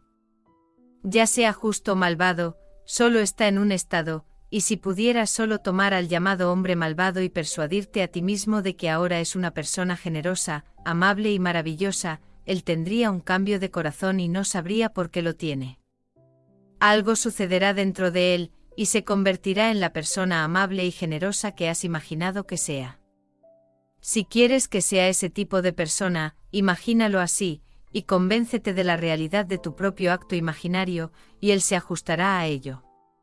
Ya sea justo o malvado, solo está en un estado, y si pudieras solo tomar al llamado hombre malvado y persuadirte a ti mismo de que ahora es una persona generosa, amable y maravillosa, él tendría un cambio de corazón y no sabría por qué lo tiene. Algo sucederá dentro de él, y se convertirá en la persona amable y generosa que has imaginado que sea. Si quieres que sea ese tipo de persona, imagínalo así, y convéncete de la realidad de tu propio acto imaginario, y él se ajustará a ello.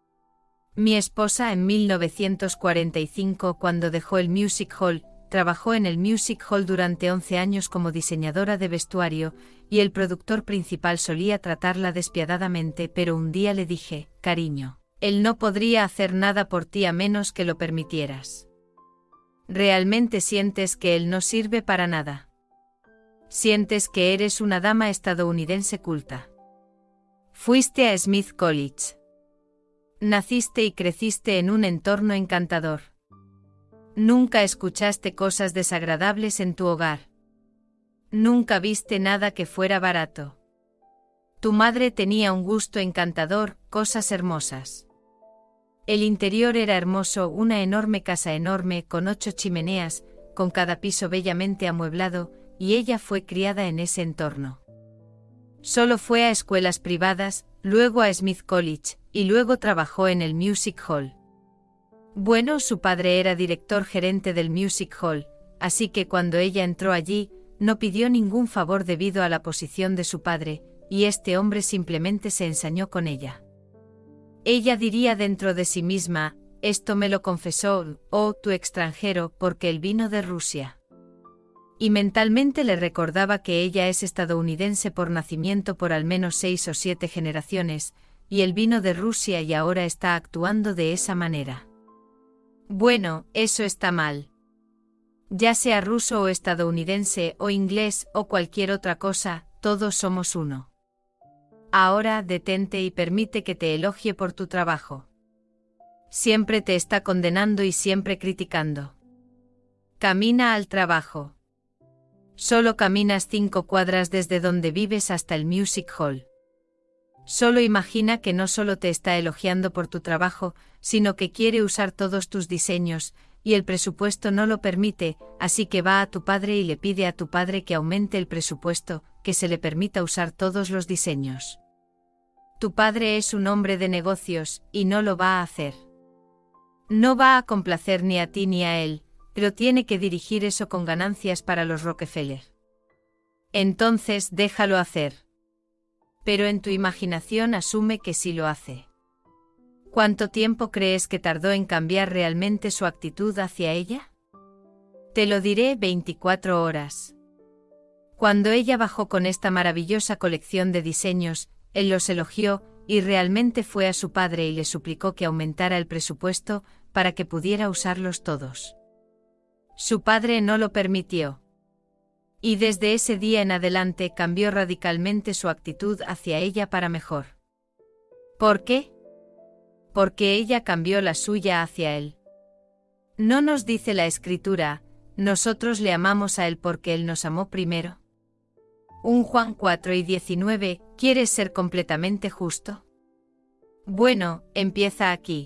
Mi esposa en mil novecientos cuarenta y cinco, cuando dejó el Music Hall, trabajó en el Music Hall durante once años como diseñadora de vestuario, y el productor principal solía tratarla despiadadamente, pero un día le dije, cariño, él no podría hacer nada por ti a menos que lo permitieras. ¿Realmente sientes que él no sirve para nada? ¿Sientes que eres una dama estadounidense culta? Fuiste a Smith College. Naciste y creciste en un entorno encantador. Nunca escuchaste cosas desagradables en tu hogar. Nunca viste nada que fuera barato. Tu madre tenía un gusto encantador, cosas hermosas. El interior era hermoso, una enorme casa enorme con ocho chimeneas, con cada piso bellamente amueblado, y ella fue criada en ese entorno. Solo fue a escuelas privadas, luego a Smith College, y luego trabajó en el Music Hall. Bueno, su padre era director gerente del Music Hall, así que cuando ella entró allí, no pidió ningún favor debido a la posición de su padre, y este hombre simplemente se ensañó con ella. Ella diría dentro de sí misma, esto me lo confesó, oh, tu extranjero, porque él vino de Rusia. Y mentalmente le recordaba que ella es estadounidense por nacimiento por al menos seis o siete generaciones, y él vino de Rusia y ahora está actuando de esa manera. Bueno, eso está mal. Ya sea ruso o estadounidense o inglés o cualquier otra cosa, todos somos uno. Ahora detente y permite que te elogie por tu trabajo. Siempre te está condenando y siempre criticando. Camina al trabajo. Solo caminas cinco cuadras desde donde vives hasta el Music Hall. Solo imagina que no solo te está elogiando por tu trabajo, sino que quiere usar todos tus diseños, y el presupuesto no lo permite, así que va a tu padre y le pide a tu padre que aumente el presupuesto, que se le permita usar todos los diseños. Tu padre es un hombre de negocios, y no lo va a hacer. No va a complacer ni a ti ni a él, pero tiene que dirigir eso con ganancias para los Rockefeller. Entonces déjalo hacer. Pero en tu imaginación asume que sí lo hace. ¿Cuánto tiempo crees que tardó en cambiar realmente su actitud hacia ella? Te lo diré, veinticuatro horas. Cuando ella bajó con esta maravillosa colección de diseños, él los elogió, y realmente fue a su padre y le suplicó que aumentara el presupuesto para que pudiera usarlos todos. Su padre no lo permitió. Y desde ese día en adelante cambió radicalmente su actitud hacia ella para mejor. ¿Por qué? Porque ella cambió la suya hacia él. ¿No nos dice la Escritura, nosotros le amamos a él porque él nos amó primero? Primera Juan cuatro y diecinueve, ¿quieres ser completamente justo? Bueno, empieza aquí.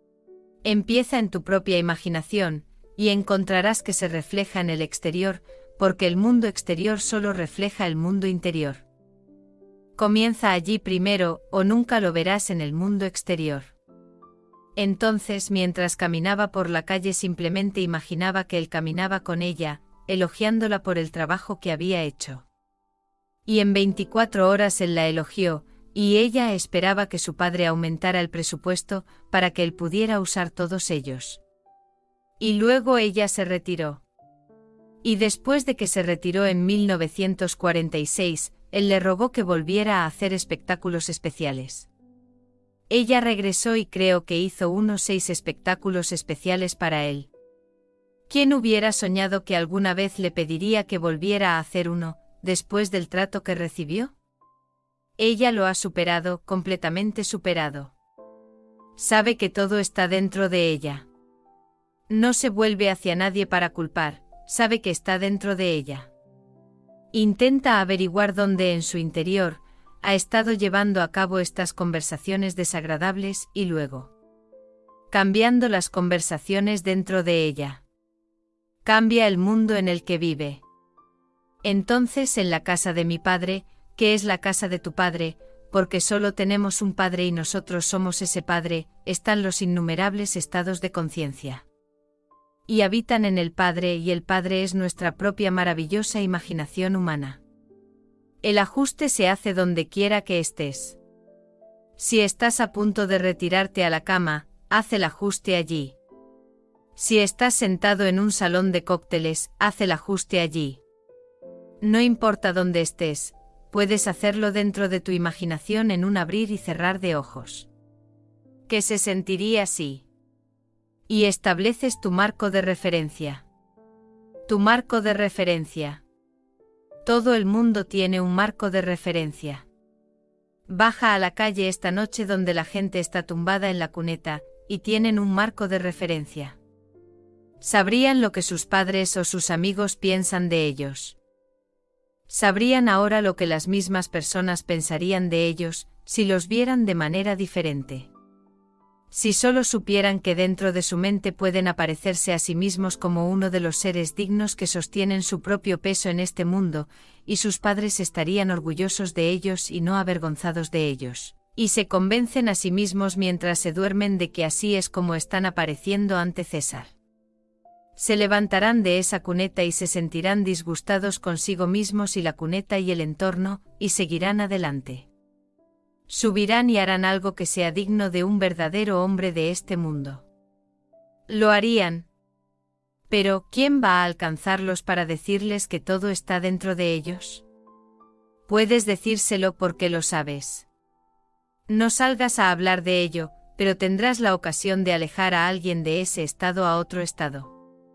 Empieza en tu propia imaginación, y encontrarás que se refleja en el exterior, porque el mundo exterior solo refleja el mundo interior. Comienza allí primero, o nunca lo verás en el mundo exterior. Entonces, mientras caminaba por la calle, simplemente imaginaba que él caminaba con ella, elogiándola por el trabajo que había hecho. Y en veinticuatro horas él la elogió, y ella esperaba que su padre aumentara el presupuesto para que él pudiera usar todos ellos. Y luego ella se retiró. Y después de que se retiró en mil novecientos cuarenta y seis, él le rogó que volviera a hacer espectáculos especiales. Ella regresó y creo que hizo unos seis espectáculos especiales para él. ¿Quién hubiera soñado que alguna vez le pediría que volviera a hacer uno, después del trato que recibió? Ella lo ha superado, completamente superado. Sabe que todo está dentro de ella. No se vuelve hacia nadie para culpar, sabe que está dentro de ella. Intenta averiguar dónde en su interior ha estado llevando a cabo estas conversaciones desagradables y luego cambiando las conversaciones dentro de ella. Cambia el mundo en el que vive. Entonces en la casa de mi padre, que es la casa de tu padre, porque solo tenemos un padre y nosotros somos ese padre, están los innumerables estados de conciencia. Y habitan en el Padre y el Padre es nuestra propia maravillosa imaginación humana. El ajuste se hace donde quiera que estés. Si estás a punto de retirarte a la cama, haz el ajuste allí. Si estás sentado en un salón de cócteles, haz el ajuste allí. No importa dónde estés, puedes hacerlo dentro de tu imaginación en un abrir y cerrar de ojos. ¿Qué se sentiría así? Y estableces tu marco de referencia. Tu marco de referencia. Todo el mundo tiene un marco de referencia. Baja a la calle esta noche donde la gente está tumbada en la cuneta, y tienen un marco de referencia. Sabrían lo que sus padres o sus amigos piensan de ellos. Sabrían ahora lo que las mismas personas pensarían de ellos, si los vieran de manera diferente. Si solo supieran que dentro de su mente pueden aparecerse a sí mismos como uno de los seres dignos que sostienen su propio peso en este mundo, y sus padres estarían orgullosos de ellos y no avergonzados de ellos, y se convencen a sí mismos mientras se duermen de que así es como están apareciendo ante César. Se levantarán de esa cuneta y se sentirán disgustados consigo mismos y la cuneta y el entorno, y seguirán adelante. Subirán y harán algo que sea digno de un verdadero hombre de este mundo. Lo harían. Pero, ¿quién va a alcanzarlos para decirles que todo está dentro de ellos? Puedes decírselo porque lo sabes. No salgas a hablar de ello, pero tendrás la ocasión de alejar a alguien de ese estado a otro estado.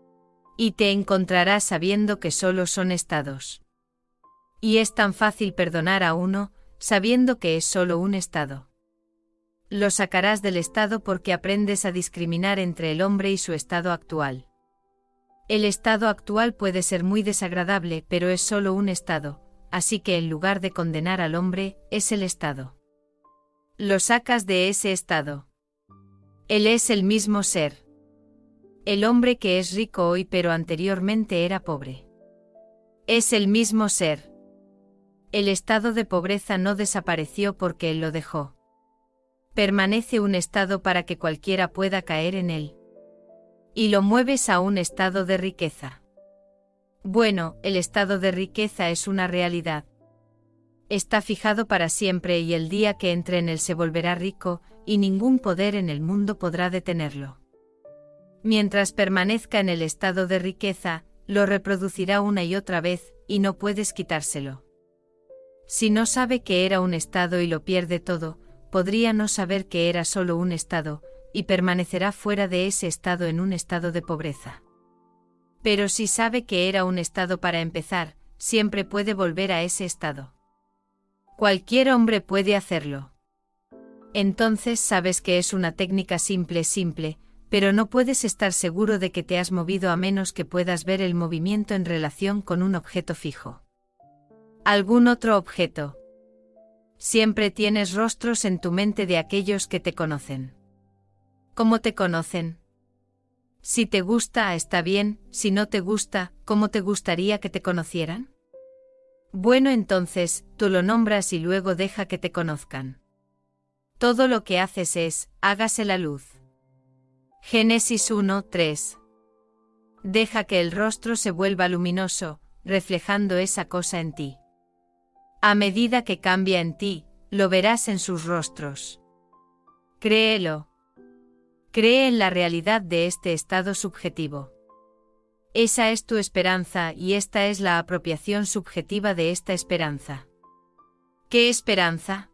Y te encontrarás sabiendo que solo son estados. Y es tan fácil perdonar a uno, sabiendo que es solo un estado. Lo sacarás del estado porque aprendes a discriminar entre el hombre y su estado actual. El estado actual puede ser muy desagradable, pero es solo un estado, así que en lugar de condenar al hombre, es el estado. Lo sacas de ese estado. Él es el mismo ser. El hombre que es rico hoy pero anteriormente era pobre. Es el mismo ser. El estado de pobreza no desapareció porque él lo dejó. Permanece un estado para que cualquiera pueda caer en él. Y lo mueves a un estado de riqueza. Bueno, el estado de riqueza es una realidad. Está fijado para siempre y el día que entre en él se volverá rico, y ningún poder en el mundo podrá detenerlo. Mientras permanezca en el estado de riqueza, lo reproducirá una y otra vez, y no puedes quitárselo. Si no sabe que era un estado y lo pierde todo, podría no saber que era solo un estado, y permanecerá fuera de ese estado en un estado de pobreza. Pero si sabe que era un estado para empezar, siempre puede volver a ese estado. Cualquier hombre puede hacerlo. Entonces sabes que es una técnica simple simple, pero no puedes estar seguro de que te has movido a menos que puedas ver el movimiento en relación con un objeto fijo. ¿Algún otro objeto? Siempre tienes rostros en tu mente de aquellos que te conocen. ¿Cómo te conocen? Si te gusta, está bien; si no te gusta, ¿cómo te gustaría que te conocieran? Bueno, entonces, tú lo nombras y luego deja que te conozcan. Todo lo que haces es, hágase la luz. Génesis uno, tres. Deja que el rostro se vuelva luminoso, reflejando esa cosa en ti. A medida que cambia en ti, lo verás en sus rostros. Créelo. Cree en la realidad de este estado subjetivo. Esa es tu esperanza y esta es la apropiación subjetiva de esta esperanza. ¿Qué esperanza?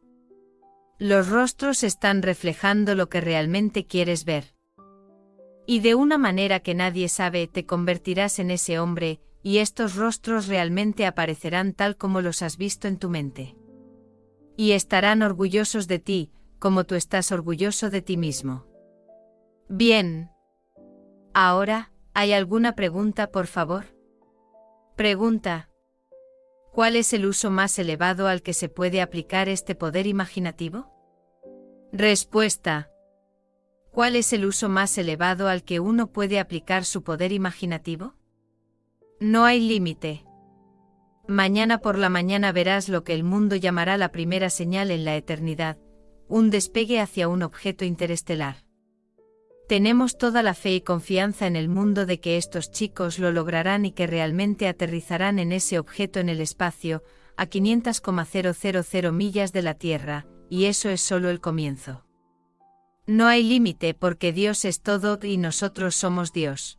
Los rostros están reflejando lo que realmente quieres ver. Y de una manera que nadie sabe te convertirás en ese hombre, y estos rostros realmente aparecerán tal como los has visto en tu mente. Y estarán orgullosos de ti, como tú estás orgulloso de ti mismo. Bien. Ahora, ¿hay alguna pregunta, por favor? Pregunta. ¿Cuál es el uso más elevado al que se puede aplicar este poder imaginativo? Respuesta. ¿Cuál es el uso más elevado al que uno puede aplicar su poder imaginativo? No hay límite. Mañana por la mañana verás lo que el mundo llamará la primera señal en la eternidad, un despegue hacia un objeto interestelar. Tenemos toda la fe y confianza en el mundo de que estos chicos lo lograrán y que realmente aterrizarán en ese objeto en el espacio, a quinientas mil millas de la Tierra, y eso es solo el comienzo. No hay límite porque Dios es todo y nosotros somos Dios.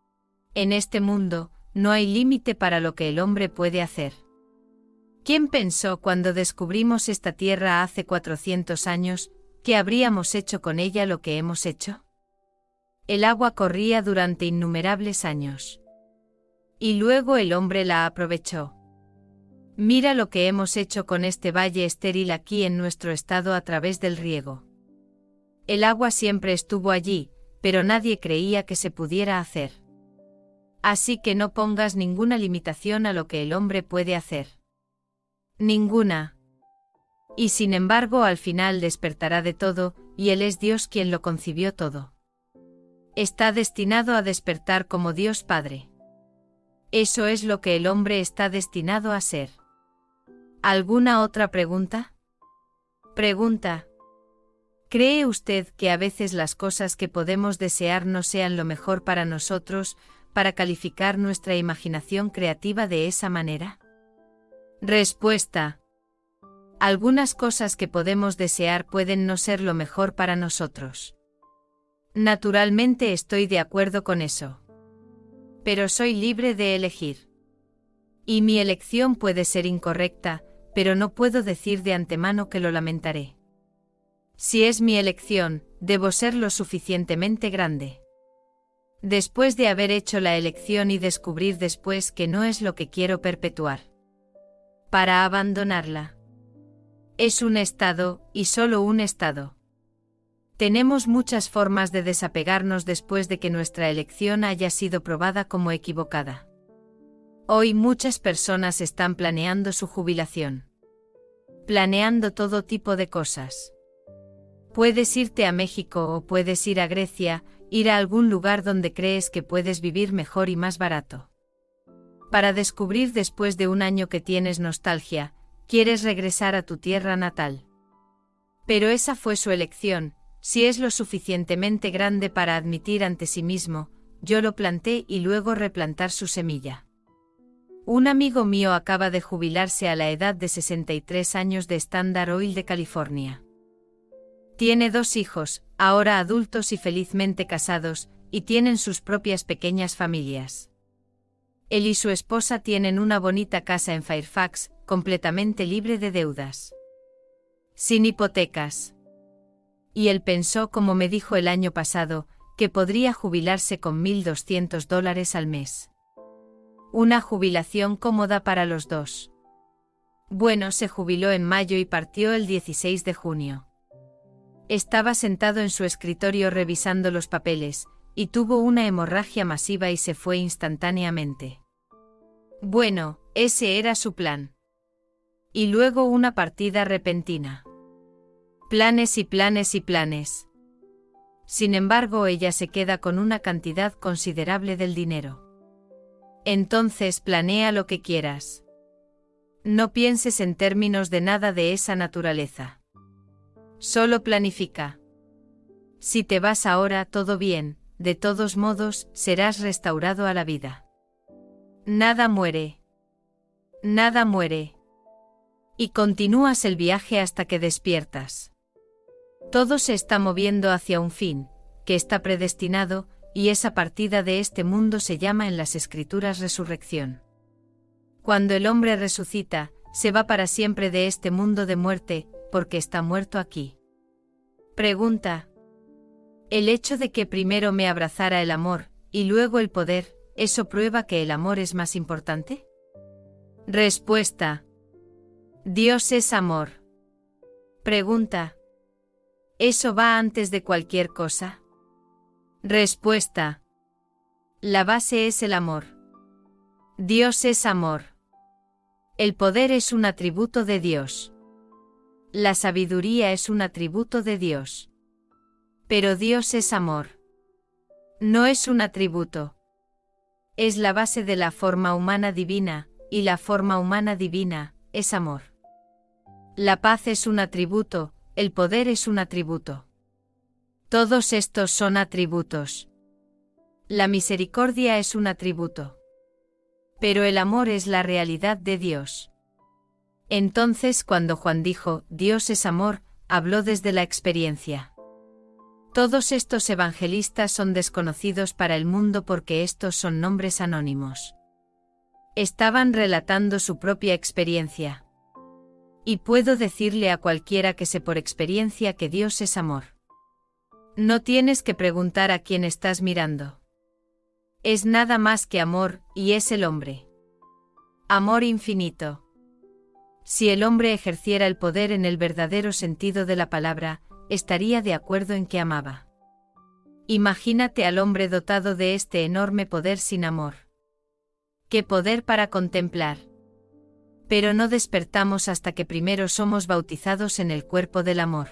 En este mundo, no hay límite para lo que el hombre puede hacer. ¿Quién pensó cuando descubrimos esta Tierra hace cuatrocientos años, que habríamos hecho con ella lo que hemos hecho? El agua corría durante innumerables años. Y luego el hombre la aprovechó. Mira lo que hemos hecho con este valle estéril aquí en nuestro estado a través del riego. El agua siempre estuvo allí, pero nadie creía que se pudiera hacer. Así que no pongas ninguna limitación a lo que el hombre puede hacer. Ninguna. Y sin embargo al final despertará de todo, y Él es Dios quien lo concibió todo. Está destinado a despertar como Dios Padre. Eso es lo que el hombre está destinado a ser. ¿Alguna otra pregunta? Pregunta. ¿Cree usted que a veces las cosas que podemos desear no sean lo mejor para nosotros, para calificar nuestra imaginación creativa de esa manera? Respuesta. Algunas cosas que podemos desear pueden no ser lo mejor para nosotros. Naturalmente estoy de acuerdo con eso. Pero soy libre de elegir. Y mi elección puede ser incorrecta, pero no puedo decir de antemano que lo lamentaré. Si es mi elección, debo ser lo suficientemente grande. Después de haber hecho la elección y descubrir después que no es lo que quiero perpetuar. Para abandonarla. Es un estado, y solo un estado. Tenemos muchas formas de desapegarnos después de que nuestra elección haya sido probada como equivocada. Hoy muchas personas están planeando su jubilación. Planeando todo tipo de cosas. Puedes irte a México o puedes ir a Grecia, ir a algún lugar donde crees que puedes vivir mejor y más barato. Para descubrir después de un año que tienes nostalgia, quieres regresar a tu tierra natal. Pero esa fue su elección. Si es lo suficientemente grande para admitir ante sí mismo, yo lo planté y luego replantar su semilla. Un amigo mío acaba de jubilarse a la edad de sesenta y tres años de Standard Oil de California. Tiene dos hijos, ahora adultos y felizmente casados, y tienen sus propias pequeñas familias. Él y su esposa tienen una bonita casa en Fairfax, completamente libre de deudas. Sin hipotecas. Y él pensó, como me dijo el año pasado, que podría jubilarse con mil doscientos dólares al mes. Una jubilación cómoda para los dos. Bueno, se jubiló en mayo y partió el dieciséis de junio. Estaba sentado en su escritorio revisando los papeles, y tuvo una hemorragia masiva y se fue instantáneamente. Bueno, ese era su plan. Y luego una partida repentina. Planes y planes y planes. Sin embargo, ella se queda con una cantidad considerable del dinero. Entonces planea lo que quieras. No pienses en términos de nada de esa naturaleza. Solo planifica. Si te vas ahora, todo bien, de todos modos, serás restaurado a la vida. Nada muere. Nada muere. Y continúas el viaje hasta que despiertas. Todo se está moviendo hacia un fin, que está predestinado, y esa partida de este mundo se llama en las Escrituras resurrección. Cuando el hombre resucita, se va para siempre de este mundo de muerte, porque está muerto aquí. Pregunta. ¿El hecho de que primero me abrazara el amor, y luego el poder, eso prueba que el amor es más importante? Respuesta. Dios es amor. Pregunta. ¿Eso va antes de cualquier cosa? Respuesta. La base es el amor. Dios es amor. El poder es un atributo de Dios. La sabiduría es un atributo de Dios. Pero Dios es amor. No es un atributo. Es la base de la forma humana divina, y la forma humana divina es amor. La paz es un atributo, el poder es un atributo. Todos estos son atributos. La misericordia es un atributo. Pero el amor es la realidad de Dios. Entonces, cuando Juan dijo, Dios es amor, habló desde la experiencia. Todos estos evangelistas son desconocidos para el mundo porque estos son nombres anónimos. Estaban relatando su propia experiencia. Y puedo decirle a cualquiera que sé por experiencia que Dios es amor. No tienes que preguntar a quién estás mirando. Es nada más que amor, y es el hombre. Amor infinito. Si el hombre ejerciera el poder en el verdadero sentido de la palabra, estaría de acuerdo en que amaba. Imagínate al hombre dotado de este enorme poder sin amor. ¡Qué poder para contemplar! Pero no despertamos hasta que primero somos bautizados en el cuerpo del amor.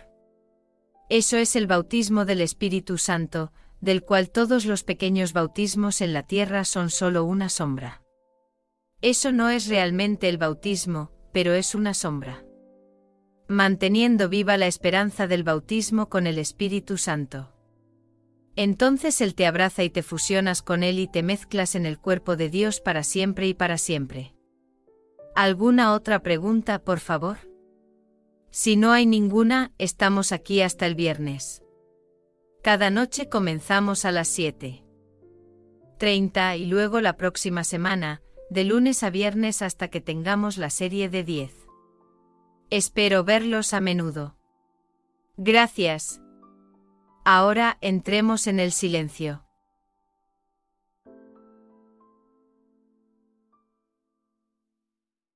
Eso es el bautismo del Espíritu Santo, del cual todos los pequeños bautismos en la tierra son solo una sombra. Eso no es realmente el bautismo, pero es una sombra. Manteniendo viva la esperanza del bautismo con el Espíritu Santo. Entonces Él te abraza y te fusionas con Él y te mezclas en el cuerpo de Dios para siempre y para siempre. ¿Alguna otra pregunta, por favor? Si no hay ninguna, estamos aquí hasta el viernes. Cada noche comenzamos a las siete treinta y luego la próxima semana, de lunes a viernes hasta que tengamos la serie de diez. Espero verlos a menudo. Gracias. Ahora entremos en el silencio.